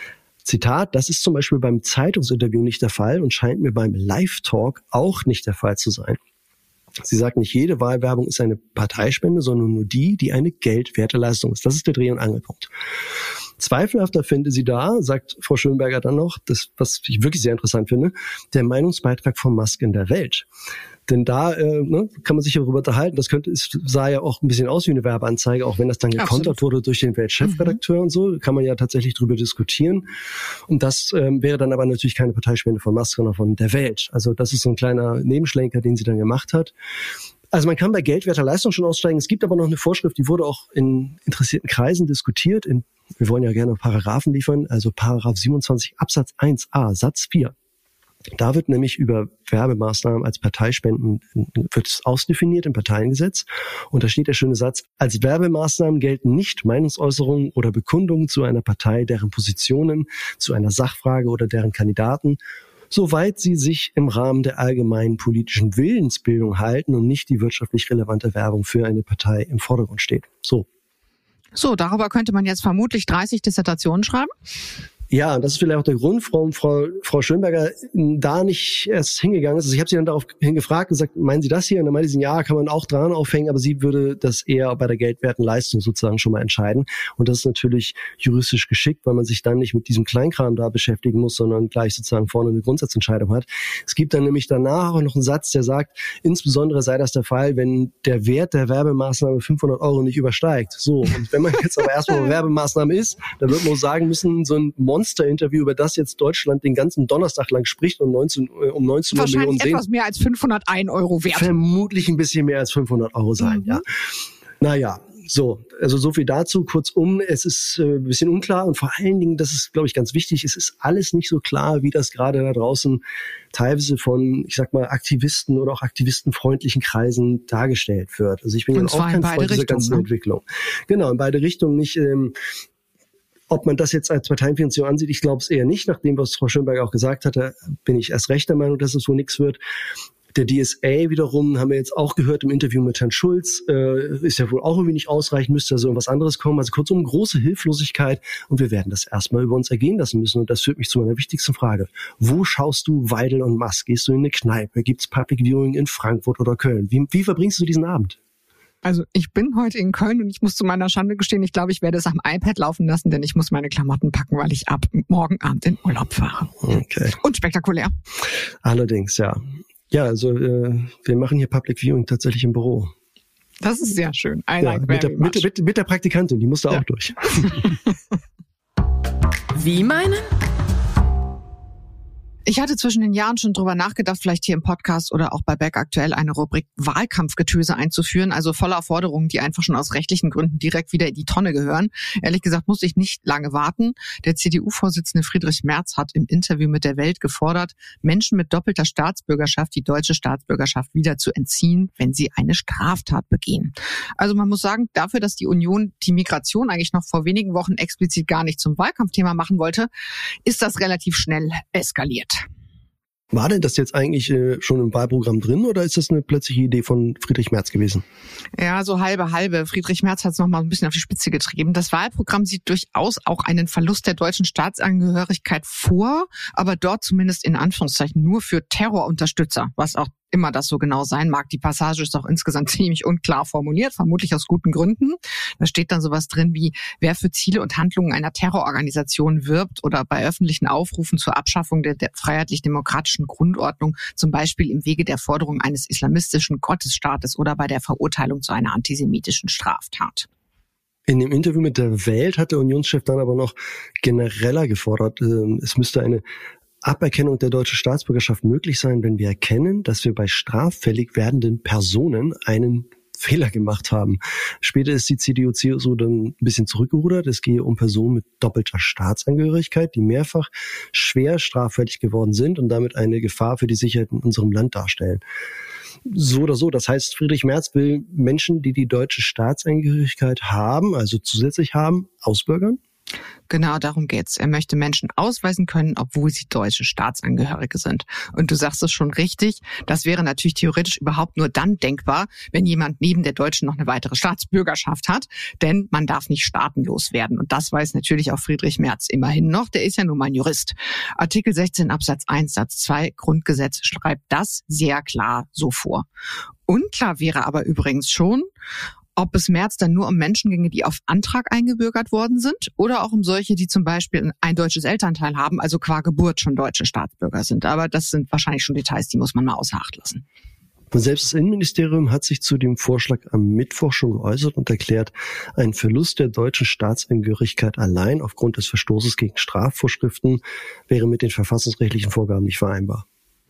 Zitat, das ist zum Beispiel beim Zeitungsinterview nicht der Fall und scheint mir beim Live-Talk auch nicht der Fall zu sein. Sie sagt, nicht jede Wahlwerbung ist eine Parteispende, sondern nur die, die eine geldwerte Leistung ist. Das ist der Dreh- und Angelpunkt. Zweifelhafter finde sie da, sagt Frau Schönberger dann noch, das, was ich wirklich sehr interessant finde, der Meinungsbeitrag von Musk in der Welt. Denn da kann man sich darüber unterhalten. Sah ja auch ein bisschen aus wie eine Werbeanzeige, auch wenn das dann gekontert wurde durch den Weltchefredakteur und so, kann man ja tatsächlich drüber diskutieren. Und das wäre dann aber natürlich keine Parteispende von Musk, sondern von der Welt. Also das ist so ein kleiner Nebenschlenker, den sie dann gemacht hat. Also man kann bei geldwerter Leistung schon aussteigen. Es gibt aber noch eine Vorschrift, die wurde auch in interessierten Kreisen diskutiert. Wir wollen ja gerne Paragraphen liefern, also Paragraph 27 Absatz 1a Satz 4. Da wird nämlich über Werbemaßnahmen als Parteispenden wird es ausdefiniert im Parteiengesetz. Und da steht der schöne Satz, als Werbemaßnahmen gelten nicht Meinungsäußerungen oder Bekundungen zu einer Partei, deren Positionen, zu einer Sachfrage oder deren Kandidaten, soweit sie sich im Rahmen der allgemeinen politischen Willensbildung halten und nicht die wirtschaftlich relevante Werbung für eine Partei im Vordergrund steht. So, darüber könnte man jetzt vermutlich 30 Dissertationen schreiben. Ja, das ist vielleicht auch der Grund, warum Frau Schönberger da nicht erst hingegangen ist. Also ich habe sie dann daraufhin gefragt, gesagt, meinen Sie das hier? Und dann meinte sie, ja, kann man auch dran aufhängen, aber sie würde das eher bei der geldwerten Leistung sozusagen schon mal entscheiden. Und das ist natürlich juristisch geschickt, weil man sich dann nicht mit diesem Kleinkram da beschäftigen muss, sondern gleich sozusagen vorne eine Grundsatzentscheidung hat. Es gibt dann nämlich danach auch noch einen Satz, der sagt, insbesondere sei das der Fall, wenn der Wert der Werbemaßnahme 500 € nicht übersteigt. So, und wenn man jetzt aber erstmal eine Werbemaßnahme ist, dann wird man auch sagen müssen, so ein Monster-Interview, über das jetzt Deutschland den ganzen Donnerstag lang spricht und um 19 Uhr Millionen sehen. Wahrscheinlich etwas mehr als 501 € wert. Vermutlich ein bisschen mehr als 500 € sein, ja. Naja, also so viel dazu. Kurzum, es ist ein bisschen unklar und vor allen Dingen, das ist, glaube ich, ganz wichtig, es ist alles nicht so klar, wie das gerade da draußen teilweise von, ich sag mal, Aktivisten oder auch aktivistenfreundlichen Kreisen dargestellt wird. Also ich bin ja auch kein Freund dieser ganzen Entwicklung. Genau, in beide Richtungen nicht. Ob man das jetzt als Parteienfinanzierung ansieht, ich glaube es eher nicht. Nach dem, was Frau Schönberger auch gesagt hatte, bin ich erst recht der Meinung, dass es wohl nichts wird. Der DSA wiederum, haben wir jetzt auch gehört im Interview mit Herrn Schulz, ist ja wohl auch irgendwie nicht ausreichend, müsste also irgendwas anderes kommen. Also kurzum, große Hilflosigkeit und wir werden das erstmal über uns ergehen lassen müssen. Und das führt mich zu meiner wichtigsten Frage. Wo schaust du Weidel und Musk? Gehst du in eine Kneipe? Gibt's Public Viewing in Frankfurt oder Köln? Wie verbringst du diesen Abend? Also ich bin heute in Köln und ich muss zu meiner Schande gestehen, ich glaube, ich werde es am iPad laufen lassen, denn ich muss meine Klamotten packen, weil ich ab morgen Abend in Urlaub fahre. Okay. Und spektakulär. Allerdings, ja. Ja, also wir machen hier Public Viewing tatsächlich im Büro. Das ist sehr schön. Mit der Praktikantin, die muss da auch durch. Wie meinen? Ich hatte zwischen den Jahren schon drüber nachgedacht, vielleicht hier im Podcast oder auch bei Beck aktuell eine Rubrik Wahlkampfgetöse einzuführen, also voller Forderungen, die einfach schon aus rechtlichen Gründen direkt wieder in die Tonne gehören. Ehrlich gesagt musste ich nicht lange warten. Der CDU-Vorsitzende Friedrich Merz hat im Interview mit der Welt gefordert, Menschen mit doppelter Staatsbürgerschaft die deutsche Staatsbürgerschaft wieder zu entziehen, wenn sie eine Straftat begehen. Also man muss sagen, dafür, dass die Union die Migration eigentlich noch vor wenigen Wochen explizit gar nicht zum Wahlkampfthema machen wollte, ist das relativ schnell eskaliert. War denn das jetzt eigentlich schon im Wahlprogramm drin oder ist das eine plötzliche Idee von Friedrich Merz gewesen? Ja, so halbe. Friedrich Merz hat es noch mal ein bisschen auf die Spitze getrieben. Das Wahlprogramm sieht durchaus auch einen Verlust der deutschen Staatsangehörigkeit vor, aber dort zumindest in Anführungszeichen nur für Terrorunterstützer, was auch immer das so genau sein mag. Die Passage ist auch insgesamt ziemlich unklar formuliert, vermutlich aus guten Gründen. Da steht dann sowas drin wie, wer für Ziele und Handlungen einer Terrororganisation wirbt oder bei öffentlichen Aufrufen zur Abschaffung der freiheitlich-demokratischen Grundordnung, zum Beispiel im Wege der Forderung eines islamistischen Gottesstaates oder bei der Verurteilung zu einer antisemitischen Straftat. In dem Interview mit der Welt hat der Unionschef dann aber noch genereller gefordert, es müsste eine Aberkennung der deutschen Staatsbürgerschaft möglich sein, wenn wir erkennen, dass wir bei straffällig werdenden Personen einen Fehler gemacht haben. Später ist die CDU-CSU dann ein bisschen zurückgerudert. Es gehe um Personen mit doppelter Staatsangehörigkeit, die mehrfach schwer straffällig geworden sind und damit eine Gefahr für die Sicherheit in unserem Land darstellen. So oder so. Das heißt, Friedrich Merz will Menschen, die die deutsche Staatsangehörigkeit haben, also zusätzlich haben, ausbürgern? Genau, darum geht's. Er möchte Menschen ausweisen können, obwohl sie deutsche Staatsangehörige sind. Und du sagst es schon richtig, das wäre natürlich theoretisch überhaupt nur dann denkbar, wenn jemand neben der deutschen noch eine weitere Staatsbürgerschaft hat, denn man darf nicht staatenlos werden. Und das weiß natürlich auch Friedrich Merz immerhin noch, der ist ja nun mal ein Jurist. Artikel 16 Absatz 1 Satz 2 Grundgesetz schreibt das sehr klar so vor. Unklar wäre aber übrigens schon, ob es Merz dann nur um Menschen ginge, die auf Antrag eingebürgert worden sind oder auch um solche, die zum Beispiel ein deutsches Elternteil haben, also qua Geburt schon deutsche Staatsbürger sind. Aber das sind wahrscheinlich schon Details, die muss man mal außer Acht lassen. Und selbst das Innenministerium hat sich zu dem Vorschlag am Mittwoch schon geäußert und erklärt, ein Verlust der deutschen Staatsangehörigkeit allein aufgrund des Verstoßes gegen Strafvorschriften wäre mit den verfassungsrechtlichen Vorgaben nicht vereinbar.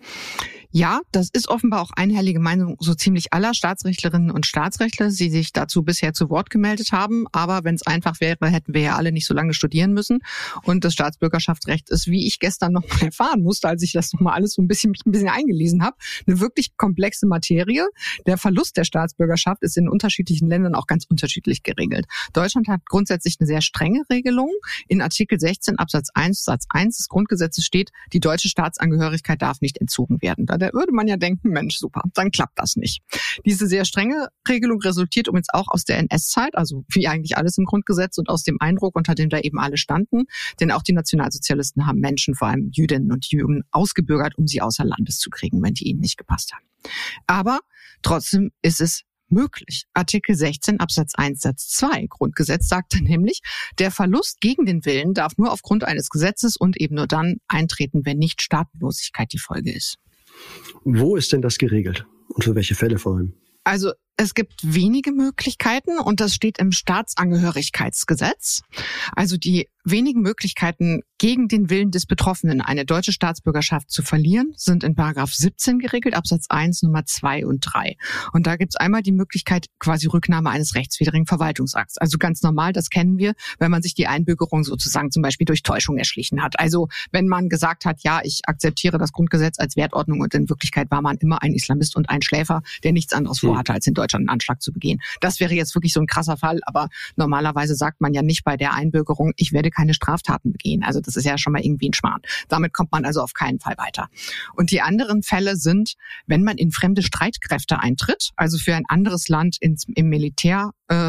Ja, das ist offenbar auch einhellige Meinung so ziemlich aller Staatsrechtlerinnen und Staatsrechtler, die sich dazu bisher zu Wort gemeldet haben. Aber wenn es einfach wäre, hätten wir ja alle nicht so lange studieren müssen. Und das Staatsbürgerschaftsrecht ist, wie ich gestern noch mal erfahren musste, als ich das noch mal alles so ein bisschen eingelesen habe, eine wirklich komplexe Materie. Der Verlust der Staatsbürgerschaft ist in unterschiedlichen Ländern auch ganz unterschiedlich geregelt. Deutschland hat grundsätzlich eine sehr strenge Regelung. In Artikel 16 Absatz 1 Satz 1 des Grundgesetzes steht, die deutsche Staatsangehörigkeit darf nicht entzogen werden. Da würde man ja denken, Mensch, super, dann klappt das nicht. Diese sehr strenge Regelung resultiert übrigens auch aus der NS-Zeit, also wie eigentlich alles im Grundgesetz und aus dem Eindruck, unter dem da eben alle standen. Denn auch die Nationalsozialisten haben Menschen, vor allem Jüdinnen und Juden, ausgebürgert, um sie außer Landes zu kriegen, wenn die ihnen nicht gepasst haben. Aber trotzdem ist es möglich. Artikel 16 Absatz 1 Satz 2 Grundgesetz sagt dann nämlich, der Verlust gegen den Willen darf nur aufgrund eines Gesetzes und eben nur dann eintreten, wenn nicht Staatenlosigkeit die Folge ist. Wo ist denn das geregelt und für welche Fälle vor allem? Also es gibt wenige Möglichkeiten und das steht im Staatsangehörigkeitsgesetz. Also die wenigen Möglichkeiten, gegen den Willen des Betroffenen eine deutsche Staatsbürgerschaft zu verlieren, sind in § 17 geregelt, Absatz 1, Nummer 2 und 3. Und da gibt's einmal die Möglichkeit, quasi Rücknahme eines rechtswidrigen Verwaltungsakts. Also ganz normal, das kennen wir, wenn man sich die Einbürgerung sozusagen zum Beispiel durch Täuschung erschlichen hat. Also wenn man gesagt hat, ja, ich akzeptiere das Grundgesetz als Wertordnung und in Wirklichkeit war man immer ein Islamist und ein Schläfer, der nichts anderes vorhatte, als in Deutschland einen Anschlag zu begehen. Das wäre jetzt wirklich so ein krasser Fall, aber normalerweise sagt man ja nicht bei der Einbürgerung, ich werde keine Straftaten begehen. Also das ist ja schon mal irgendwie ein Schmarrn. Damit kommt man also auf keinen Fall weiter. Und die anderen Fälle sind, wenn man in fremde Streitkräfte eintritt, also für ein anderes Land ins Militär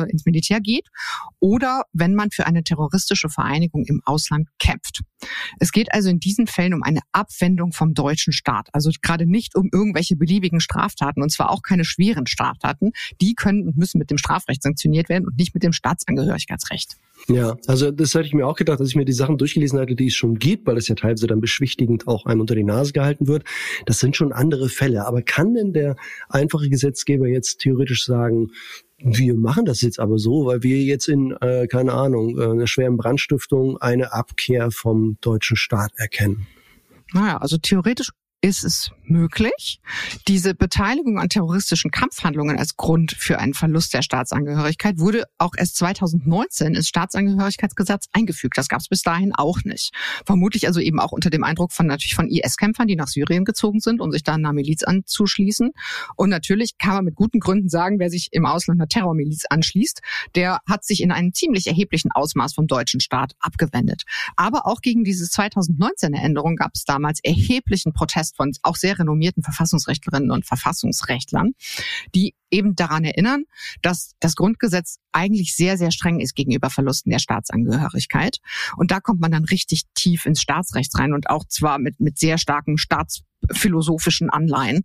geht, oder wenn man für eine terroristische Vereinigung im Ausland kämpft. Es geht also in diesen Fällen um eine Abwendung vom deutschen Staat. Also gerade nicht um irgendwelche beliebigen Straftaten, und zwar auch keine schweren Straftaten. Die können und müssen mit dem Strafrecht sanktioniert werden und nicht mit dem Staatsangehörigkeitsrecht. Ja, also das hatte ich mir auch gedacht, dass ich mir die Sachen durchgelesen hatte, die es schon gibt, weil es ja teilweise dann beschwichtigend auch einem unter die Nase gehalten wird. Das sind schon andere Fälle. Aber kann denn der einfache Gesetzgeber jetzt theoretisch sagen, wir machen das jetzt aber so, weil wir jetzt in, keine Ahnung, einer schweren Brandstiftung eine Abkehr vom deutschen Staat erkennen? Naja, also theoretisch ist es möglich, diese Beteiligung an terroristischen Kampfhandlungen als Grund für einen Verlust der Staatsangehörigkeit wurde auch erst 2019 ins Staatsangehörigkeitsgesetz eingefügt. Das gab es bis dahin auch nicht. Vermutlich also eben auch unter dem Eindruck von IS-Kämpfern, die nach Syrien gezogen sind, um sich da einer Miliz anzuschließen. Und natürlich kann man mit guten Gründen sagen, wer sich im Ausland einer Terrormiliz anschließt, der hat sich in einem ziemlich erheblichen Ausmaß vom deutschen Staat abgewendet. Aber auch gegen diese 2019er Änderung gab es damals erheblichen Protest von auch sehr renommierten Verfassungsrechtlerinnen und Verfassungsrechtlern, die eben daran erinnern, dass das Grundgesetz eigentlich sehr, sehr streng ist gegenüber Verlusten der Staatsangehörigkeit. Und da kommt man dann richtig tief ins Staatsrecht rein und auch zwar mit sehr starken staatsphilosophischen Anleihen.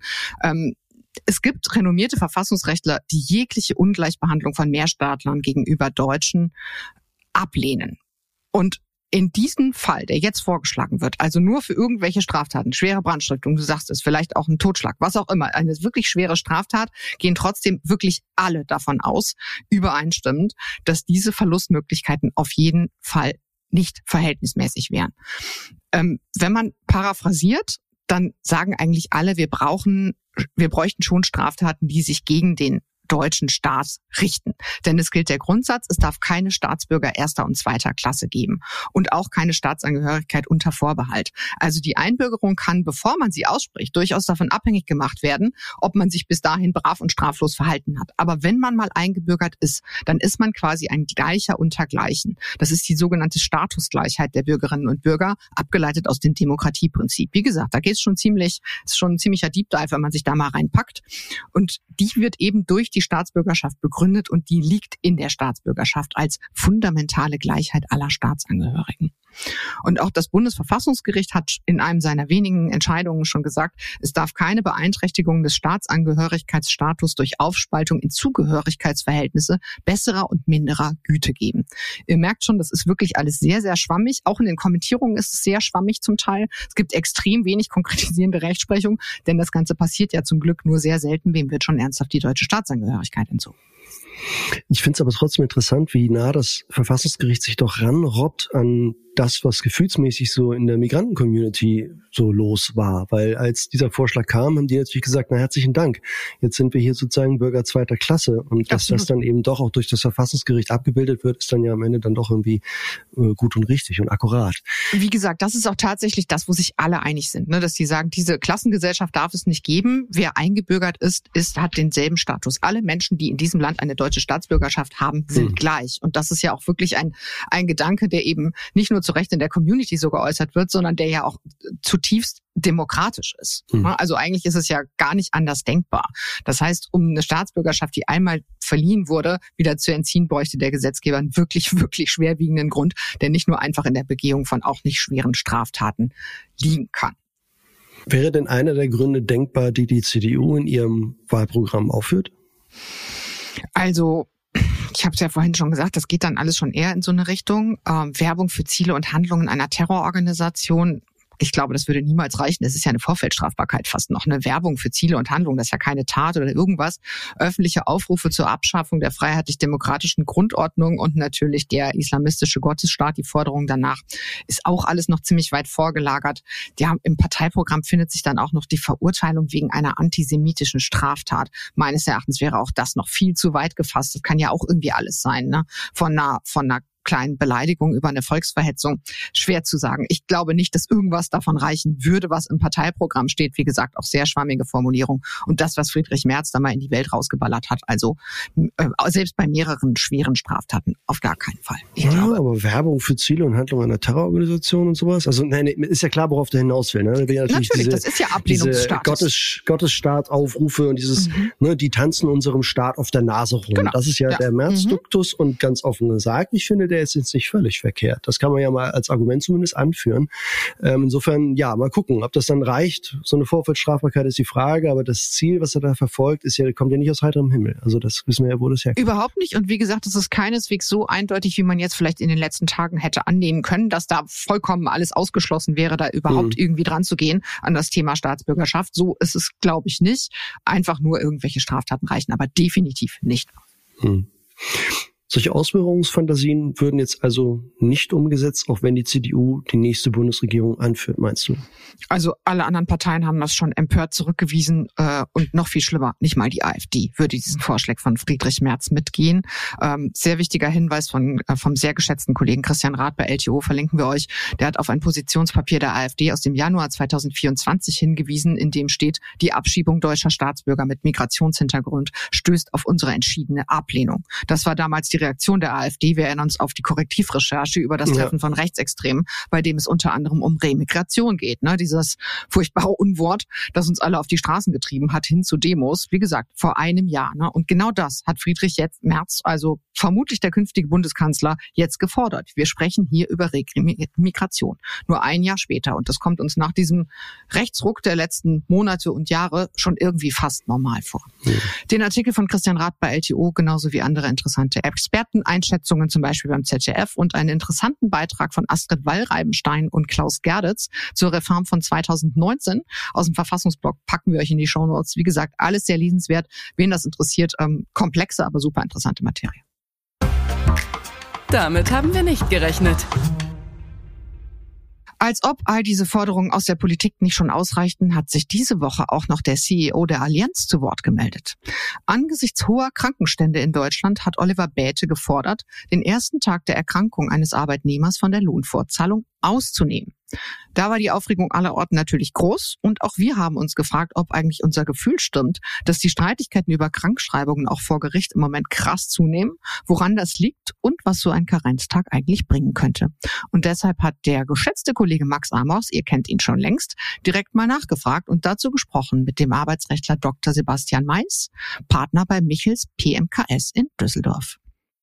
Es gibt renommierte Verfassungsrechtler, die jegliche Ungleichbehandlung von Mehrstaatlern gegenüber Deutschen ablehnen. Und in diesem Fall, der jetzt vorgeschlagen wird, also nur für irgendwelche Straftaten, schwere Brandstiftung, du sagst es, vielleicht auch ein Totschlag, was auch immer, eine wirklich schwere Straftat, gehen trotzdem wirklich alle davon aus, übereinstimmend, dass diese Verlustmöglichkeiten auf jeden Fall nicht verhältnismäßig wären. Wenn man paraphrasiert, dann sagen eigentlich alle, wir bräuchten schon Straftaten, die sich gegen den deutschen Staats richten. Denn es gilt der Grundsatz, es darf keine Staatsbürger erster und zweiter Klasse geben und auch keine Staatsangehörigkeit unter Vorbehalt. Also die Einbürgerung kann, bevor man sie ausspricht, durchaus davon abhängig gemacht werden, ob man sich bis dahin brav und straflos verhalten hat. Aber wenn man mal eingebürgert ist, dann ist man quasi ein Gleicher unter Gleichen. Das ist die sogenannte Statusgleichheit der Bürgerinnen und Bürger, abgeleitet aus dem Demokratieprinzip. Wie gesagt, da geht es schon ist schon ein ziemlicher Deep Dive, wenn man sich da mal reinpackt. Und die wird eben durch die Staatsbürgerschaft begründet und die liegt in der Staatsbürgerschaft als fundamentale Gleichheit aller Staatsangehörigen. Und auch das Bundesverfassungsgericht hat in einem seiner wenigen Entscheidungen schon gesagt, es darf keine Beeinträchtigung des Staatsangehörigkeitsstatus durch Aufspaltung in Zugehörigkeitsverhältnisse besserer und minderer Güte geben. Ihr merkt schon, das ist wirklich alles sehr, sehr schwammig. Auch in den Kommentierungen ist es sehr schwammig zum Teil. Es gibt extrem wenig konkretisierende Rechtsprechung, denn das Ganze passiert ja zum Glück nur sehr selten. Wem wird schon ernsthaft die deutsche Staatsangehörigkeit entzogen? Ich finde es aber trotzdem interessant, wie nah das Verfassungsgericht sich doch ranrobbt an das, was gefühlsmäßig so in der Migranten-Community so los war. Weil als dieser Vorschlag kam, haben die natürlich gesagt, na herzlichen Dank, jetzt sind wir hier sozusagen Bürger zweiter Klasse. Und dass das dann eben doch auch durch das Verfassungsgericht abgebildet wird, ist dann ja am Ende dann doch irgendwie gut und richtig und akkurat. Wie gesagt, das ist auch tatsächlich das, wo sich alle einig sind, ne? Dass die sagen, diese Klassengesellschaft darf es nicht geben. Wer eingebürgert ist, hat denselben Status. Alle Menschen, die in diesem Land eine deutsche Staatsbürgerschaft haben, sind gleich. Und das ist ja auch wirklich ein Gedanke, der eben nicht nur zu Recht in der Community so geäußert wird, sondern der ja auch zutiefst demokratisch ist. Also eigentlich ist es ja gar nicht anders denkbar. Das heißt, um eine Staatsbürgerschaft, die einmal verliehen wurde, wieder zu entziehen, bräuchte der Gesetzgeber einen wirklich, wirklich schwerwiegenden Grund, der nicht nur einfach in der Begehung von auch nicht schweren Straftaten liegen kann. Wäre denn einer der Gründe denkbar, die CDU in ihrem Wahlprogramm aufführt? Also, ich habe es ja vorhin schon gesagt, das geht dann alles schon eher in so eine Richtung. Werbung für Ziele und Handlungen einer Terrororganisation. Ich glaube, das würde niemals reichen. Das ist ja eine Vorfeldstrafbarkeit fast noch. Eine Werbung für Ziele und Handlungen, das ist ja keine Tat oder irgendwas. Öffentliche Aufrufe zur Abschaffung der freiheitlich-demokratischen Grundordnung und natürlich der islamistische Gottesstaat, die Forderung danach, ist auch alles noch ziemlich weit vorgelagert. Im Parteiprogramm findet sich dann auch noch die Verurteilung wegen einer antisemitischen Straftat. Meines Erachtens wäre auch das noch viel zu weit gefasst. Das kann ja auch irgendwie alles sein, ne? Von einer kleinen Beleidigung über eine Volksverhetzung, schwer zu sagen. Ich glaube nicht, dass irgendwas davon reichen würde, was im Parteiprogramm steht. Wie gesagt, auch sehr schwammige Formulierung. Und das, was Friedrich Merz da mal in die Welt rausgeballert hat, also selbst bei mehreren schweren Straftaten, auf gar keinen Fall. Ich glaube, aber Werbung für Ziele und Handlungen einer Terrororganisation und sowas? Also nein, ist ja klar, worauf der hinaus will. Ne? Natürlich, das ist ja Ablehnungsstatus. Gottesstaat-Aufrufe und dieses, die tanzen unserem Staat auf der Nase rum. Genau. Das ist ja der Merz-Duktus und ganz offen gesagt, ich finde, der ist jetzt nicht völlig verkehrt. Das kann man ja mal als Argument zumindest anführen. Insofern, ja, mal gucken, ob das dann reicht. So eine Vorfeldstrafbarkeit ist die Frage, aber das Ziel, was er da verfolgt, kommt ja nicht aus heiterem Himmel. Also das wissen wir ja, wo das herkommt. Überhaupt nicht. Und wie gesagt, es ist keineswegs so eindeutig, wie man jetzt vielleicht in den letzten Tagen hätte annehmen können, dass da vollkommen alles ausgeschlossen wäre, da überhaupt irgendwie dran zu gehen an das Thema Staatsbürgerschaft. So ist es, glaube ich, nicht. Einfach nur irgendwelche Straftaten reichen, aber definitiv nicht. Solche Ausbürgerungsfantasien würden jetzt also nicht umgesetzt, auch wenn die CDU die nächste Bundesregierung anführt, meinst du? Also alle anderen Parteien haben das schon empört zurückgewiesen und noch viel schlimmer, nicht mal die AfD würde diesen Vorschlag von Friedrich Merz mitgehen. Sehr wichtiger Hinweis vom sehr geschätzten Kollegen Christian Rath bei LTO, verlinken wir euch. Der hat auf ein Positionspapier der AfD aus dem Januar 2024 hingewiesen, in dem steht, die Abschiebung deutscher Staatsbürger mit Migrationshintergrund stößt auf unsere entschiedene Ablehnung. Das war damals die Reaktion der AfD. Wir erinnern uns auf die Korrektivrecherche über das Treffen von Rechtsextremen, bei dem es unter anderem um Remigration geht. Ne? Dieses furchtbare Unwort, das uns alle auf die Straßen getrieben hat, hin zu Demos. Wie gesagt, vor einem Jahr. Ne? Und genau das hat Friedrich Merz, also vermutlich der künftige Bundeskanzler, jetzt gefordert. Wir sprechen hier über Remigration. Nur ein Jahr später. Und das kommt uns nach diesem Rechtsruck der letzten Monate und Jahre schon irgendwie fast normal vor. Den Artikel von Christian Rath bei LTO, genauso wie andere interessante Experteneinschätzungen, zum Beispiel beim ZDF, und einen interessanten Beitrag von Astrid Wallreibenstein und Klaus Gerditz zur Reform von 2019 aus dem Verfassungsblog packen wir euch in die Shownotes. Wie gesagt, alles sehr lesenswert. Wen das interessiert, komplexe, aber super interessante Materie. Damit haben wir nicht gerechnet. Als ob all diese Forderungen aus der Politik nicht schon ausreichten, hat sich diese Woche auch noch der CEO der Allianz zu Wort gemeldet. Angesichts hoher Krankenstände in Deutschland hat Oliver Bäte gefordert, den ersten Tag der Erkrankung eines Arbeitnehmers von der Lohnfortzahlung auszunehmen. Da war die Aufregung allerorten natürlich groß und auch wir haben uns gefragt, ob eigentlich unser Gefühl stimmt, dass die Streitigkeiten über Krankschreibungen auch vor Gericht im Moment krass zunehmen, woran das liegt und was so ein Karenztag eigentlich bringen könnte. Und deshalb hat der geschätzte Kollege Max Amos, ihr kennt ihn schon längst, direkt mal nachgefragt und dazu gesprochen mit dem Arbeitsrechtler Dr. Sebastian Mais, Partner bei Michels PMKS in Düsseldorf.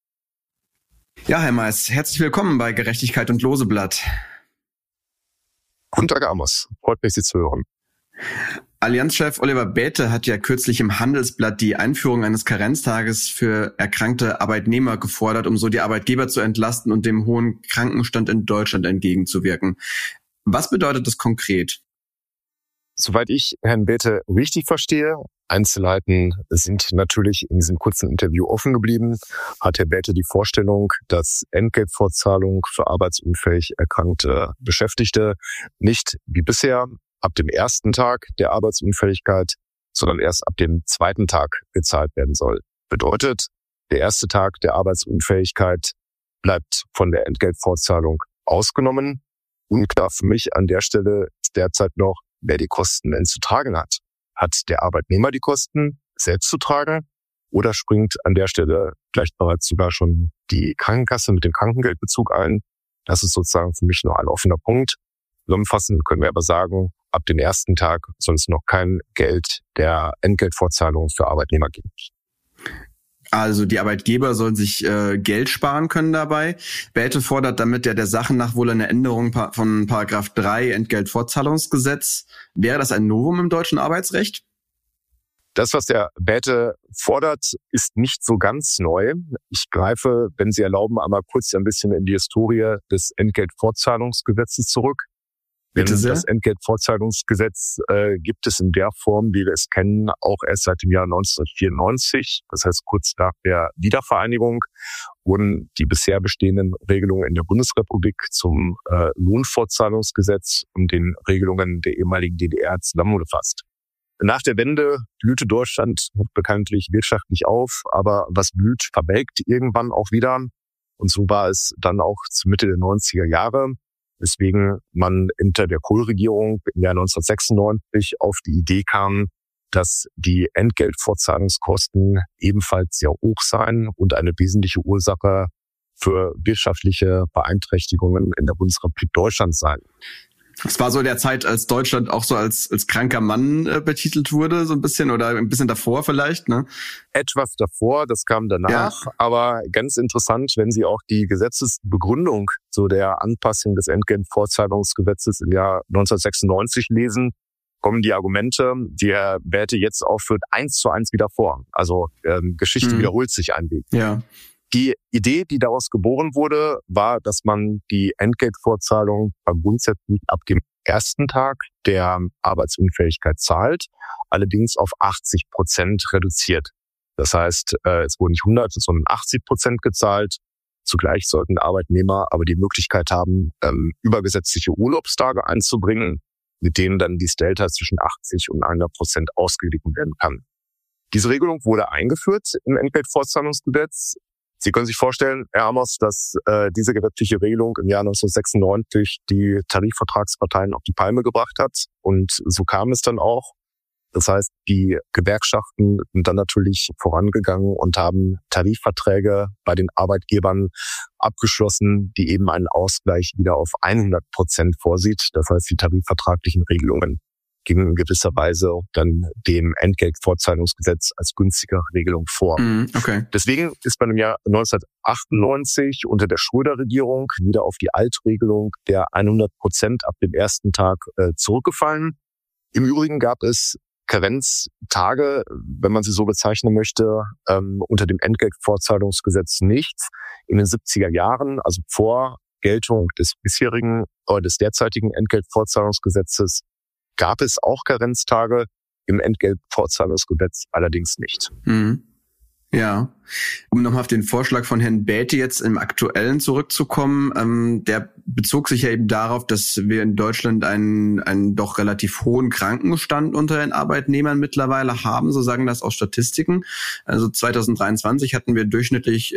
Ja, Herr Mais, herzlich willkommen bei Gerechtigkeit und Loseblatt. Guten Tag, Amos. Freut mich, Sie zu hören. Allianzchef Oliver Bäte hat ja kürzlich im Handelsblatt die Einführung eines Karenztages für erkrankte Arbeitnehmer gefordert, um so die Arbeitgeber zu entlasten und dem hohen Krankenstand in Deutschland entgegenzuwirken. Was bedeutet das konkret? Soweit ich Herrn Bäte richtig verstehe, Einzelheiten sind natürlich in diesem kurzen Interview offen geblieben, hat Herr Bäte die Vorstellung, dass Entgeltfortzahlung für arbeitsunfähig erkrankte Beschäftigte nicht wie bisher ab dem ersten Tag der Arbeitsunfähigkeit, sondern erst ab dem zweiten Tag gezahlt werden soll. Bedeutet, der erste Tag der Arbeitsunfähigkeit bleibt von der Entgeltfortzahlung ausgenommen. Unklar für mich an der Stelle ist derzeit noch, wer die Kosten denn zu tragen hat. Hat der Arbeitnehmer die Kosten selbst zu tragen oder springt an der Stelle vielleicht bereits sogar schon die Krankenkasse mit dem Krankengeldbezug ein? Das ist sozusagen für mich noch ein offener Punkt. Zusammenfassend können wir aber sagen, ab dem ersten Tag soll es noch kein Geld der Entgeltfortzahlung für Arbeitnehmer geben. Also die Arbeitgeber sollen sich Geld sparen können dabei. Bäte fordert damit ja der Sache nach wohl eine Änderung von Paragraph 3 Entgeltfortzahlungsgesetz. Wäre das ein Novum im deutschen Arbeitsrecht? Das, was der Bäte fordert, ist nicht so ganz neu. Ich greife, wenn Sie erlauben, einmal kurz ein bisschen in die Historie des Entgeltfortzahlungsgesetzes zurück. Das Entgeltfortzahlungsgesetz gibt es in der Form, wie wir es kennen, auch erst seit dem Jahr 1994. Das heißt, kurz nach der Wiedervereinigung wurden die bisher bestehenden Regelungen in der Bundesrepublik zum Lohnfortzahlungsgesetz und den Regelungen der ehemaligen DDR zusammengefasst. Nach der Wende blühte Deutschland bekanntlich wirtschaftlich auf, aber was blüht, verwelkt irgendwann auch wieder. Und so war es dann auch zur Mitte der 90er Jahre. Weswegen man unter der Kohl-Regierung im Jahr 1996 auf die Idee kam, dass die Entgeltfortzahlungskosten ebenfalls sehr hoch seien und eine wesentliche Ursache für wirtschaftliche Beeinträchtigungen in der Bundesrepublik Deutschland seien. Es war so der Zeit, als Deutschland auch so als kranker Mann betitelt wurde, so ein bisschen oder ein bisschen davor vielleicht, ne? Etwas davor, das kam danach, ja. Aber ganz interessant, wenn Sie auch die Gesetzesbegründung zu der Anpassung des Entgeltfortzahlungsgesetzes im Jahr 1996 lesen, kommen die Argumente, die Herr Bäte jetzt aufführt, 1:1 wieder vor. Also Geschichte wiederholt sich ein wenig. Ja. Die Idee, die daraus geboren wurde, war, dass man die Entgeltfortzahlung grundsätzlich ab dem ersten Tag der Arbeitsunfähigkeit zahlt, allerdings auf 80% reduziert. Das heißt, es wurden nicht 100, sondern 80% gezahlt. Zugleich sollten Arbeitnehmer aber die Möglichkeit haben, übergesetzliche Urlaubstage einzubringen, mit denen dann dieses Delta zwischen 80 und 100% ausgeglichen werden kann. Diese Regelung wurde eingeführt im Entgeltfortzahlungsgesetz. Sie können sich vorstellen, Herr Amos, dass diese gesetzliche Regelung im Jahr 1996 die Tarifvertragsparteien auf die Palme gebracht hat. Und so kam es dann auch. Das heißt, die Gewerkschaften sind dann natürlich vorangegangen und haben Tarifverträge bei den Arbeitgebern abgeschlossen, die eben einen Ausgleich wieder auf 100% vorsieht. Das heißt, die tarifvertraglichen Regelungen gingen in gewisser Weise dann dem Entgeltfortzahlungsgesetz als günstigere Regelung vor. Okay. Deswegen ist man im Jahr 1998 unter der Schröder-Regierung wieder auf die Altregelung der 100% ab dem ersten Tag zurückgefallen. Im Übrigen gab es Karenztage, wenn man sie so bezeichnen möchte, unter dem Entgeltfortzahlungsgesetz nicht. In den 70er Jahren, also vor Geltung des bisherigen oder des derzeitigen Entgeltfortzahlungsgesetzes, gab es auch Karenztage, im Entgeltfortzahlungsgesetz allerdings nicht. Ja, um nochmal auf den Vorschlag von Herrn Bäte jetzt im Aktuellen zurückzukommen, der bezog sich ja eben darauf, dass wir in Deutschland einen doch relativ hohen Krankenstand unter den Arbeitnehmern mittlerweile haben, so sagen das auch Statistiken. Also 2023 hatten wir durchschnittlich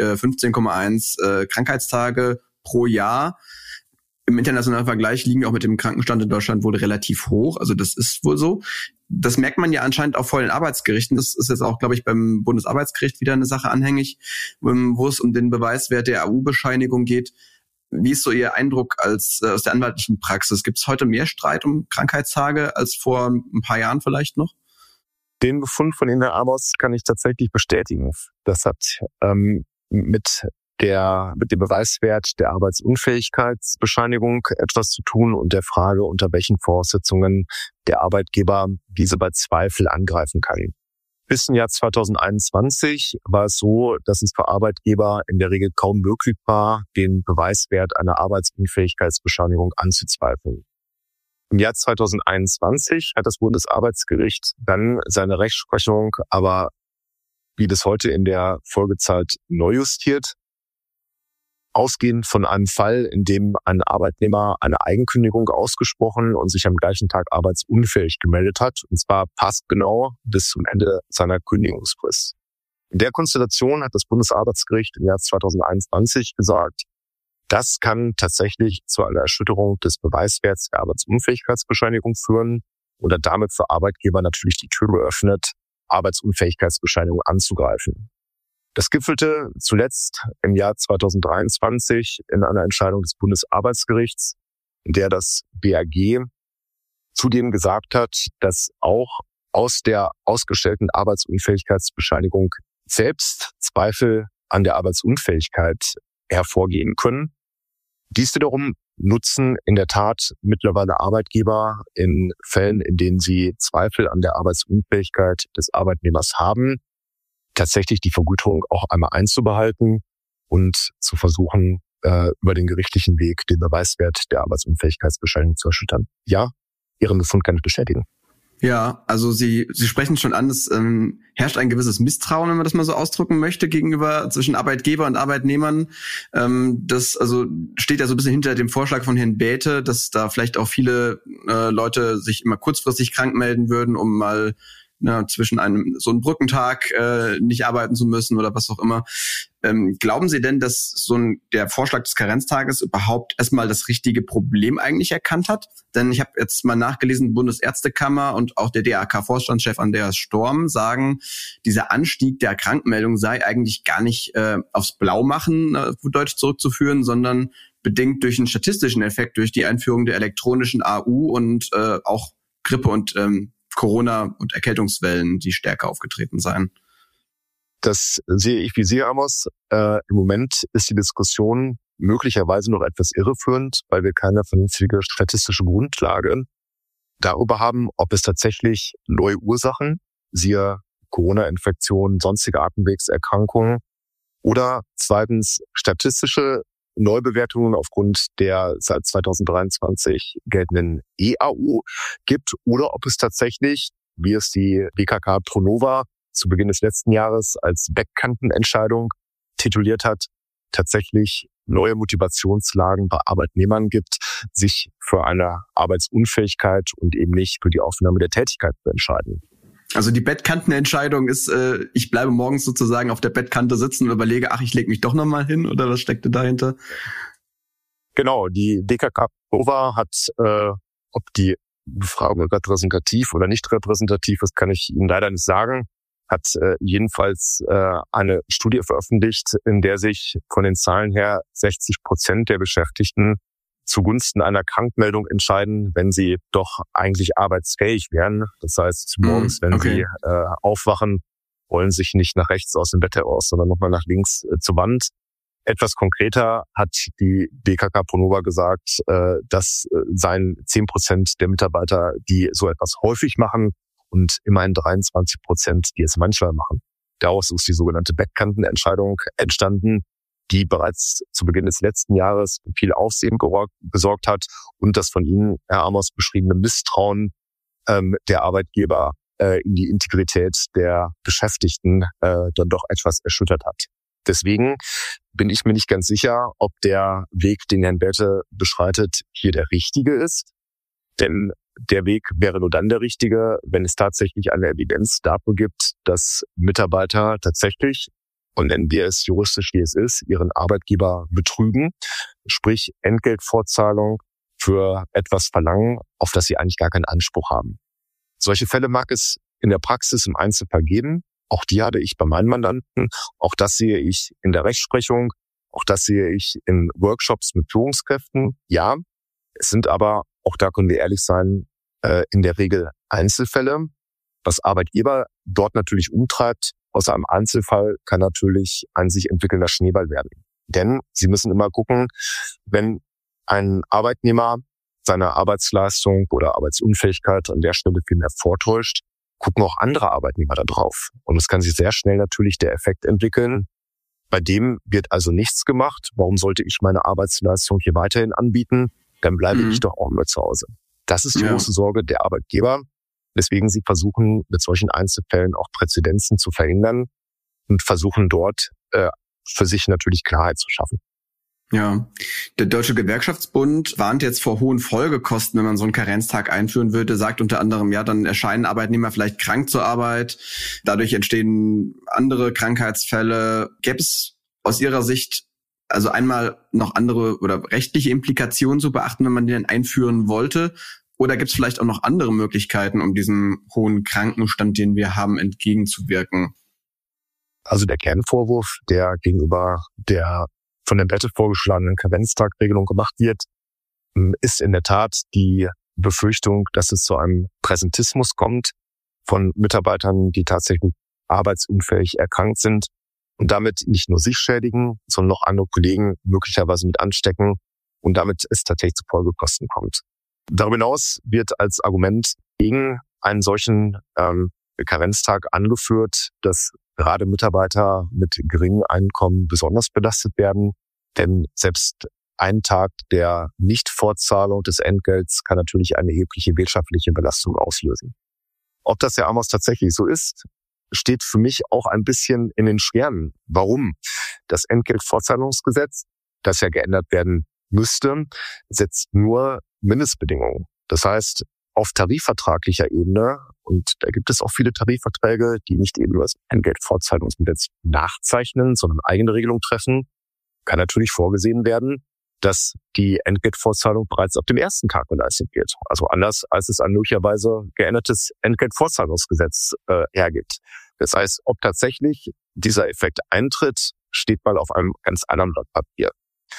15,1 Krankheitstage pro Jahr. Im internationalen Vergleich liegen wir auch mit dem Krankenstand in Deutschland wohl relativ hoch. Also das ist wohl so. Das merkt man ja anscheinend auch vor den Arbeitsgerichten. Das ist jetzt auch, glaube ich, beim Bundesarbeitsgericht wieder eine Sache anhängig, wo es um den Beweiswert der AU-Bescheinigung geht. Wie ist so Ihr Eindruck aus der anwaltlichen Praxis? Gibt es heute mehr Streit um Krankheitstage als vor ein paar Jahren vielleicht noch? Den Befund von Ihnen, Herr Amos, kann ich tatsächlich bestätigen. Das hat mit dem Beweiswert der Arbeitsunfähigkeitsbescheinigung etwas zu tun und der Frage, unter welchen Voraussetzungen der Arbeitgeber diese bei Zweifel angreifen kann. Bis zum Jahr 2021 war es so, dass es für Arbeitgeber in der Regel kaum möglich war, den Beweiswert einer Arbeitsunfähigkeitsbescheinigung anzuzweifeln. Im Jahr 2021 hat das Bundesarbeitsgericht dann seine Rechtsprechung aber wie bis heute in der Folgezeit neu justiert. Ausgehend von einem Fall, in dem ein Arbeitnehmer eine Eigenkündigung ausgesprochen und sich am gleichen Tag arbeitsunfähig gemeldet hat, und zwar passgenau bis zum Ende seiner Kündigungsfrist. In der Konstellation hat das Bundesarbeitsgericht im Jahr 2021 gesagt, das kann tatsächlich zu einer Erschütterung des Beweiswerts der Arbeitsunfähigkeitsbescheinigung führen und hat damit für Arbeitgeber natürlich die Tür geöffnet, Arbeitsunfähigkeitsbescheinigung anzugreifen. Das gipfelte zuletzt im Jahr 2023 in einer Entscheidung des Bundesarbeitsgerichts, in der das BAG zudem gesagt hat, dass auch aus der ausgestellten Arbeitsunfähigkeitsbescheinigung selbst Zweifel an der Arbeitsunfähigkeit hervorgehen können. Dies wiederum nutzen in der Tat mittlerweile Arbeitgeber in Fällen, in denen sie Zweifel an der Arbeitsunfähigkeit des Arbeitnehmers haben, tatsächlich die Vergütung auch einmal einzubehalten und zu versuchen, über den gerichtlichen Weg den Beweiswert der Arbeitsunfähigkeitsbescheinigung zu erschüttern. Ja, Ihren Befund kann ich bestätigen. Ja, also Sie sprechen schon an, es herrscht ein gewisses Misstrauen, wenn man das mal so ausdrücken möchte, zwischen Arbeitgeber und Arbeitnehmern. Das also steht ja so ein bisschen hinter dem Vorschlag von Herrn Bäte, dass da vielleicht auch viele Leute sich immer kurzfristig krank melden würden, um mal zwischen so einem Brückentag nicht arbeiten zu müssen oder was auch immer. Glauben Sie denn, dass der Vorschlag des Karenztages überhaupt erstmal das richtige Problem eigentlich erkannt hat? Denn ich habe jetzt mal nachgelesen, Bundesärztekammer und auch der DAK-Vorstandschef Andreas Storm sagen, dieser Anstieg der Krankmeldung sei eigentlich gar nicht aufs Blaumachen deutlich zurückzuführen, sondern bedingt durch einen statistischen Effekt, durch die Einführung der elektronischen AU und auch Grippe und Corona- und Erkältungswellen, die stärker aufgetreten seien. Das sehe ich wie Sie, Amos. Im Moment ist die Diskussion möglicherweise noch etwas irreführend, weil wir keine vernünftige statistische Grundlage darüber haben, ob es tatsächlich neue Ursachen, siehe Corona-Infektionen, sonstige Atemwegserkrankungen oder zweitens statistische Neubewertungen aufgrund der seit 2023 geltenden EAU gibt oder ob es tatsächlich, wie es die BKK Pronova zu Beginn des letzten Jahres als Backkantenentscheidung tituliert hat, tatsächlich neue Motivationslagen bei Arbeitnehmern gibt, sich für eine Arbeitsunfähigkeit und eben nicht für die Aufnahme der Tätigkeit zu entscheiden. Also die Bettkantenentscheidung ist, ich bleibe morgens sozusagen auf der Bettkante sitzen und überlege, ich lege mich doch nochmal hin, oder was steckte dahinter? Genau, die BKK Pronova hat, ob die Befragung repräsentativ oder nicht repräsentativ ist, kann ich Ihnen leider nicht sagen, hat jedenfalls eine Studie veröffentlicht, in der sich von den Zahlen her 60% der Beschäftigten zugunsten einer Krankmeldung entscheiden, wenn sie doch eigentlich arbeitsfähig wären. Das heißt, morgens, wenn sie aufwachen, wollen sich nicht nach rechts aus dem Bett heraus, sondern nochmal nach links zur Wand. Etwas konkreter hat die BKK Pronova gesagt, das seien 10% der Mitarbeiter, die so etwas häufig machen und immerhin 23%, die es manchmal machen. Daraus ist die sogenannte Backkantenentscheidung entstanden, die bereits zu Beginn des letzten Jahres viel Aufsehen gesorgt hat und das von Ihnen, Herr Amos, beschriebene Misstrauen der Arbeitgeber in die Integrität der Beschäftigten dann doch etwas erschüttert hat. Deswegen bin ich mir nicht ganz sicher, ob der Weg, den Herrn Bethe beschreitet, hier der richtige ist. Denn der Weg wäre nur dann der richtige, wenn es tatsächlich eine Evidenz dafür gibt, dass Mitarbeiter tatsächlich, und nennen wir es juristisch wie es ist, ihren Arbeitgeber betrügen, sprich Entgeltfortzahlung für etwas verlangen, auf das sie eigentlich gar keinen Anspruch haben. Solche Fälle mag es in der Praxis im Einzelfall geben. Auch die hatte ich bei meinen Mandanten. Auch das sehe ich in der Rechtsprechung. Auch das sehe ich in Workshops mit Führungskräften. Ja, es sind aber, auch da können wir ehrlich sein, in der Regel Einzelfälle. Was Arbeitgeber dort natürlich umtreibt, aus einem Einzelfall kann natürlich ein sich entwickelnder Schneeball werden. Denn Sie müssen immer gucken, wenn ein Arbeitnehmer seine Arbeitsleistung oder Arbeitsunfähigkeit an der Stelle vielmehr vortäuscht, gucken auch andere Arbeitnehmer da drauf. Und es kann sich sehr schnell natürlich der Effekt entwickeln, bei dem wird also nichts gemacht. Warum sollte ich meine Arbeitsleistung hier weiterhin anbieten? Dann bleibe ich doch auch mal zu Hause. Das ist die große Sorge der Arbeitgeber, weswegen sie versuchen, mit solchen Einzelfällen auch Präzedenzen zu verhindern und versuchen dort für sich natürlich Klarheit zu schaffen. Ja, der Deutsche Gewerkschaftsbund warnt jetzt vor hohen Folgekosten, wenn man so einen Karenztag einführen würde, sagt unter anderem, ja, dann erscheinen Arbeitnehmer vielleicht krank zur Arbeit, dadurch entstehen andere Krankheitsfälle. Gäbe es aus Ihrer Sicht also einmal noch andere oder rechtliche Implikationen zu beachten, wenn man den einführen wollte? Oder gibt es vielleicht auch noch andere Möglichkeiten, um diesem hohen Krankenstand, den wir haben, entgegenzuwirken? Also der Kernvorwurf, der gegenüber der von der Bethe vorgeschlagenen Karenztagregelung gemacht wird, ist in der Tat die Befürchtung, dass es zu einem Präsentismus kommt von Mitarbeitern, die tatsächlich arbeitsunfähig erkrankt sind und damit nicht nur sich schädigen, sondern auch andere Kollegen möglicherweise mit anstecken und damit es tatsächlich zu Folgekosten kommt. Darüber hinaus wird als Argument gegen einen solchen Karenztag angeführt, dass gerade Mitarbeiter mit geringem Einkommen besonders belastet werden, denn selbst ein Tag der Nichtfortzahlung des Entgelts kann natürlich eine erhebliche wirtschaftliche Belastung auslösen. Ob das Herr Amos tatsächlich so ist, steht für mich auch ein bisschen in den Sternen. Warum? Das Entgeltfortzahlungsgesetz, das ja geändert werden müsste, setzt nur Mindestbedingungen. Das heißt, auf tarifvertraglicher Ebene, und da gibt es auch viele Tarifverträge, die nicht eben nur das Entgeltfortzahlungsgesetz nachzeichnen, sondern eigene Regelungen treffen, kann natürlich vorgesehen werden, dass die Entgeltfortzahlung bereits ab dem ersten Tag geleistet wird. Also anders, als es ein möglicherweise geändertes Entgeltfortzahlungsgesetz hergibt. Das heißt, ob tatsächlich dieser Effekt eintritt, steht mal auf einem ganz anderen Blatt Papier.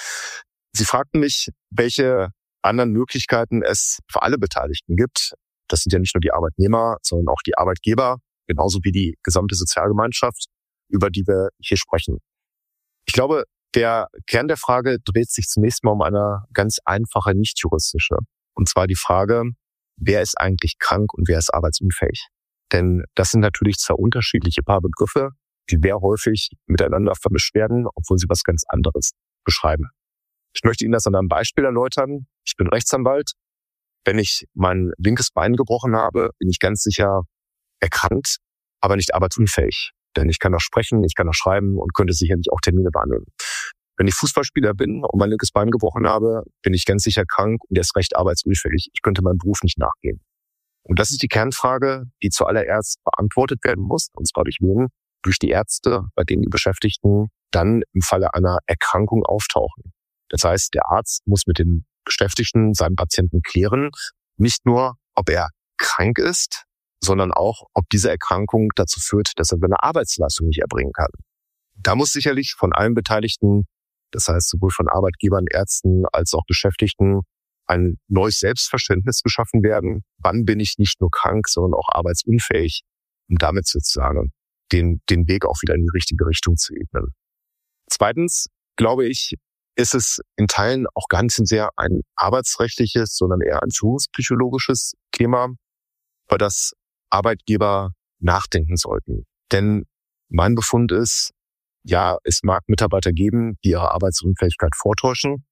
Sie fragten mich, welche anderen Möglichkeiten es für alle Beteiligten gibt. Das sind ja nicht nur die Arbeitnehmer, sondern auch die Arbeitgeber, genauso wie die gesamte Sozialgemeinschaft, über die wir hier sprechen. Ich glaube, der Kern der Frage dreht sich zunächst mal um eine ganz einfache, nicht juristische. Und zwar die Frage, wer ist eigentlich krank und wer ist arbeitsunfähig? Denn das sind natürlich zwei unterschiedliche Paar Begriffe, die sehr häufig miteinander vermischt werden, obwohl sie was ganz anderes beschreiben. Ich möchte Ihnen das an einem Beispiel erläutern. Ich bin Rechtsanwalt. Wenn ich mein linkes Bein gebrochen habe, bin ich ganz sicher erkrankt, aber nicht arbeitsunfähig. Denn ich kann noch sprechen, ich kann noch schreiben und könnte sicherlich auch Termine behandeln. Wenn ich Fußballspieler bin und mein linkes Bein gebrochen habe, bin ich ganz sicher krank und erst recht arbeitsunfähig. Ich könnte meinem Beruf nicht nachgehen. Und das ist die Kernfrage, die zuallererst beantwortet werden muss, und zwar durch wen? Durch die Ärzte, bei denen die Beschäftigten dann im Falle einer Erkrankung auftauchen. Das heißt, der Arzt muss mit den Beschäftigten, seinem Patienten klären, nicht nur, ob er krank ist, sondern auch, ob diese Erkrankung dazu führt, dass er seine Arbeitsleistung nicht erbringen kann. Da muss sicherlich von allen Beteiligten, das heißt sowohl von Arbeitgebern, Ärzten als auch Beschäftigten, ein neues Selbstverständnis geschaffen werden. Wann bin ich nicht nur krank, sondern auch arbeitsunfähig, um damit sozusagen den Weg auch wieder in die richtige Richtung zu ebnen. Zweitens, glaube ich, ist es in Teilen auch gar nicht so sehr ein arbeitsrechtliches, sondern eher ein führungspsychologisches Thema, über das Arbeitgeber nachdenken sollten. Denn mein Befund ist, ja, es mag Mitarbeiter geben, die ihre Arbeitsunfähigkeit vortäuschen.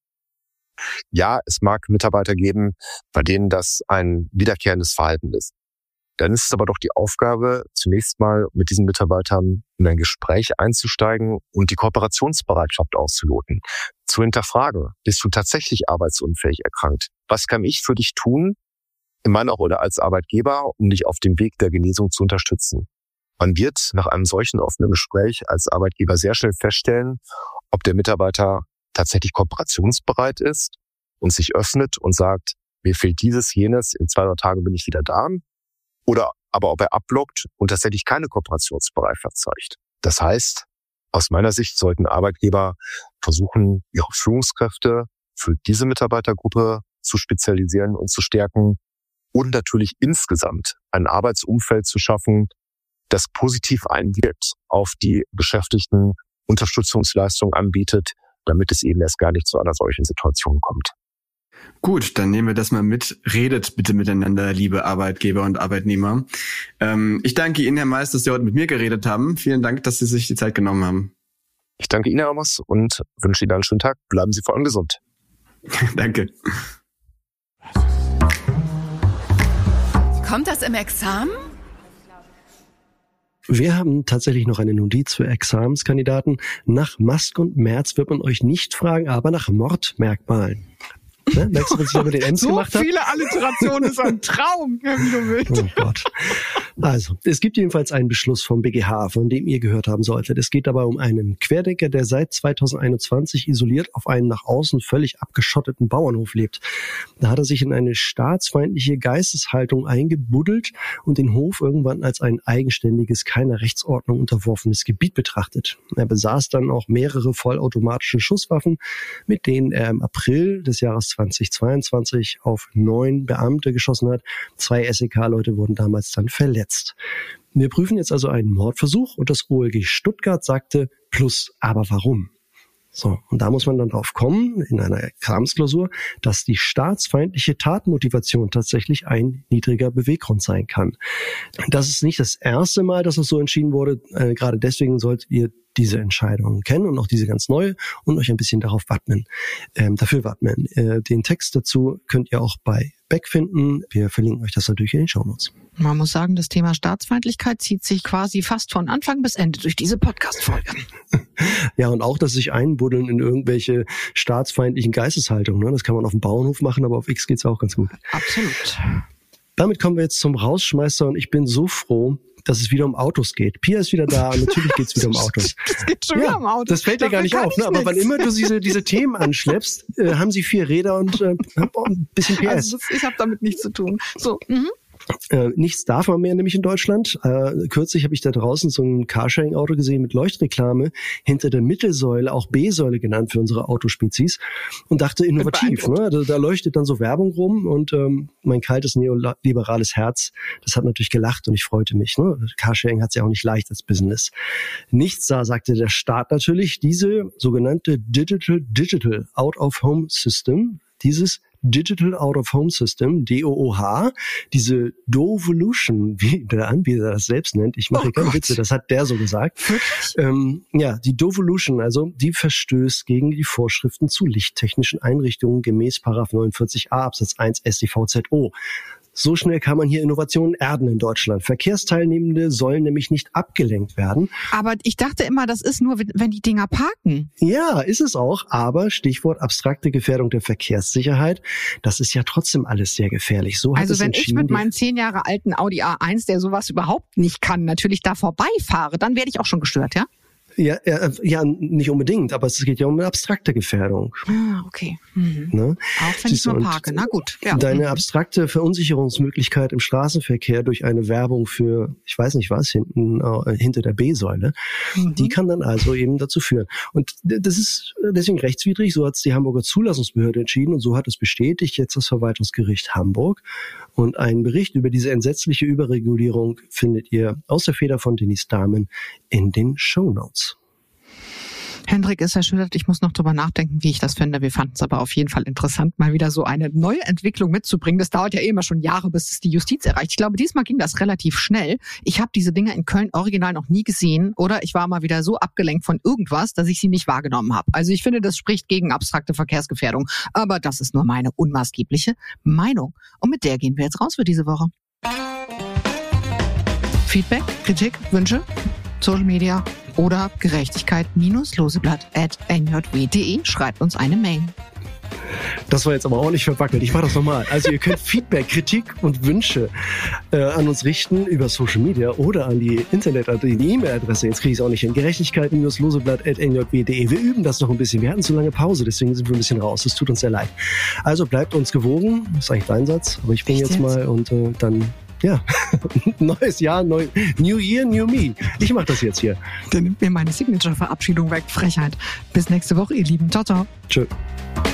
Ja, es mag Mitarbeiter geben, bei denen das ein wiederkehrendes Verhalten ist. dann ist es aber doch die Aufgabe, zunächst mal mit diesen Mitarbeitern in ein Gespräch einzusteigen und die Kooperationsbereitschaft auszuloten. Zu hinterfragen, bist du tatsächlich arbeitsunfähig erkrankt? Was kann ich für dich tun, in meiner Rolle als Arbeitgeber, um dich auf dem Weg der Genesung zu unterstützen? Man wird nach einem solchen offenen Gespräch als Arbeitgeber sehr schnell feststellen, ob der Mitarbeiter tatsächlich kooperationsbereit ist und sich öffnet und sagt, mir fehlt dieses, jenes, in 2 Tagen bin ich wieder da. Oder aber ob er abblockt und tatsächlich keine Kooperationsbereitschaft zeigt. Das heißt, aus meiner Sicht sollten Arbeitgeber versuchen, ihre Führungskräfte für diese Mitarbeitergruppe zu spezialisieren und zu stärken und natürlich insgesamt ein Arbeitsumfeld zu schaffen, das positiv einwirkt auf die Beschäftigten, Unterstützungsleistungen anbietet, damit es eben erst gar nicht zu einer solchen Situation kommt. Gut, dann nehmen wir das mal mit. Redet bitte miteinander, liebe Arbeitgeber und Arbeitnehmer. Ich danke Ihnen, Herr Meis, dass Sie heute mit mir geredet haben. Vielen Dank, dass Sie sich die Zeit genommen haben. Ich danke Ihnen, Herr Amos, und wünsche Ihnen einen schönen Tag. Bleiben Sie vor allem gesund. Danke. Kommt das im Examen? Wir haben tatsächlich noch eine Notiz für Examenskandidaten. Nach Musk und Merz wird man euch nicht fragen, aber nach Mordmerkmalen. Ne? Merkst du, was ich da mit den M's gemacht habe? So viele Alliterationen ist ein Traum, Herr Wiedewild. Oh Gott. Also, es gibt jedenfalls einen Beschluss vom BGH, von dem ihr gehört haben solltet. Es geht dabei um einen Querdenker, der seit 2021 isoliert auf einem nach außen völlig abgeschotteten Bauernhof lebt. Da hat er sich in eine staatsfeindliche Geisteshaltung eingebuddelt und den Hof irgendwann als ein eigenständiges, keiner Rechtsordnung unterworfenes Gebiet betrachtet. Er besaß dann auch mehrere vollautomatische Schusswaffen, mit denen er im April des Jahres 2022 auf 9 Beamte geschossen hat. 2 SEK-Leute wurden damals dann verletzt. Wir prüfen jetzt also einen Mordversuch und das OLG Stuttgart sagte plus, aber warum? So, und da muss man dann drauf kommen, in einer Examensklausur, dass die staatsfeindliche Tatmotivation tatsächlich ein niedriger Beweggrund sein kann. Das ist nicht das erste Mal, dass das so entschieden wurde. Gerade deswegen solltet ihr diese Entscheidungen kennen und auch diese ganz neue und euch ein bisschen darauf dafür wappnen. Den Text dazu könnt ihr auch bei Beck finden. Wir verlinken euch das natürlich in den Shownotes. Man muss sagen, das Thema Staatsfeindlichkeit zieht sich quasi fast von Anfang bis Ende durch diese Podcast-Folge. Ja, und auch, dass sich einbuddeln in irgendwelche staatsfeindlichen Geisteshaltungen. Ne? Das kann man auf dem Bauernhof machen, aber auf X geht's auch ganz gut. Absolut. Damit kommen wir jetzt zum Rausschmeißer und ich bin so froh, dass es wieder um Autos geht. Pia ist wieder da und natürlich geht's wieder um Autos. Es geht schon wieder um Autos. Das fällt dir gar nicht auf, ne? Aber wann immer du diese Themen anschleppst, haben sie 4 Räder und ein bisschen PS. Also ich habe damit nichts zu tun. So, Nichts darf man mehr, nämlich in Deutschland. Kürzlich habe ich da draußen so ein Carsharing-Auto gesehen mit Leuchtreklame hinter der Mittelsäule, auch B-Säule genannt für unsere Autospezies, und dachte innovativ. Ne? Da leuchtet dann so Werbung rum und mein kaltes neoliberales Herz, das hat natürlich gelacht und ich freute mich. Ne? Carsharing hat es ja auch nicht leicht als Business. Nichts da, sagte der Staat natürlich, diese sogenannte Digital Out-of-Home System, dieses Digital Out-of-Home System, DOOH, diese Dovolution, wie der Anbieter das selbst nennt, ich mache keine Witze, das hat der so gesagt. Die Dovolution, also die verstößt gegen die Vorschriften zu lichttechnischen Einrichtungen gemäß § 49a Absatz 1 StVZO. So schnell kann man hier Innovationen erden in Deutschland. Verkehrsteilnehmende sollen nämlich nicht abgelenkt werden. Aber ich dachte immer, das ist nur, wenn die Dinger parken. Ja, ist es auch. Aber Stichwort abstrakte Gefährdung der Verkehrssicherheit, das ist ja trotzdem alles sehr gefährlich. So hat also es wenn ich mit meinem 10 Jahre alten Audi A1, der sowas überhaupt nicht kann, natürlich da vorbeifahre, dann werde ich auch schon gestört, ja? Ja, nicht unbedingt, aber es geht ja um eine abstrakte Gefährdung. Ah, okay. Ne? Auch wenn ich nur parke, na gut. Ja. Deine abstrakte Verunsicherungsmöglichkeit im Straßenverkehr durch eine Werbung für, ich weiß nicht was, hinter der B-Säule, die kann dann also eben dazu führen. Und das ist deswegen rechtswidrig, so hat es die Hamburger Zulassungsbehörde entschieden und so hat es bestätigt jetzt das Verwaltungsgericht Hamburg. Und einen Bericht über diese entsetzliche Überregulierung findet ihr aus der Feder von Denise Dahmen in den Shownotes. Hendrik ist erschüttert. Ich muss noch drüber nachdenken, wie ich das finde. Wir fanden es aber auf jeden Fall interessant, mal wieder so eine neue Entwicklung mitzubringen. Das dauert ja immer schon Jahre, bis es die Justiz erreicht. Ich glaube, diesmal ging das relativ schnell. Ich habe diese Dinger in Köln original noch nie gesehen oder ich war mal wieder so abgelenkt von irgendwas, dass ich sie nicht wahrgenommen habe. Also ich finde, das spricht gegen abstrakte Verkehrsgefährdung. Aber das ist nur meine unmaßgebliche Meinung. Und mit der gehen wir jetzt raus für diese Woche. Feedback, Kritik, Wünsche, Social Media oder gerechtigkeit-loseblatt@njw.de. Schreibt uns eine Mail. Das war jetzt aber auch nicht verwackelt. Ich mache das nochmal. Also ihr könnt Feedback, Kritik und Wünsche an uns richten über Social Media oder an die die E-Mail-Adresse. Jetzt kriege ich es auch nicht hin. gerechtigkeit-loseblatt@njw.de. Wir üben das noch ein bisschen. Wir hatten zu lange Pause, deswegen sind wir ein bisschen raus. Das tut uns sehr leid. Also bleibt uns gewogen. Das ist eigentlich dein Satz, aber ich bin jetzt mal und dann... Ja, neues Jahr, New Year, New Me. Ich mache das jetzt hier. Dann nimmt mir meine Signature-Verabschiedung weg. Frechheit. Bis nächste Woche, ihr Lieben. Ciao, ciao. Tschö.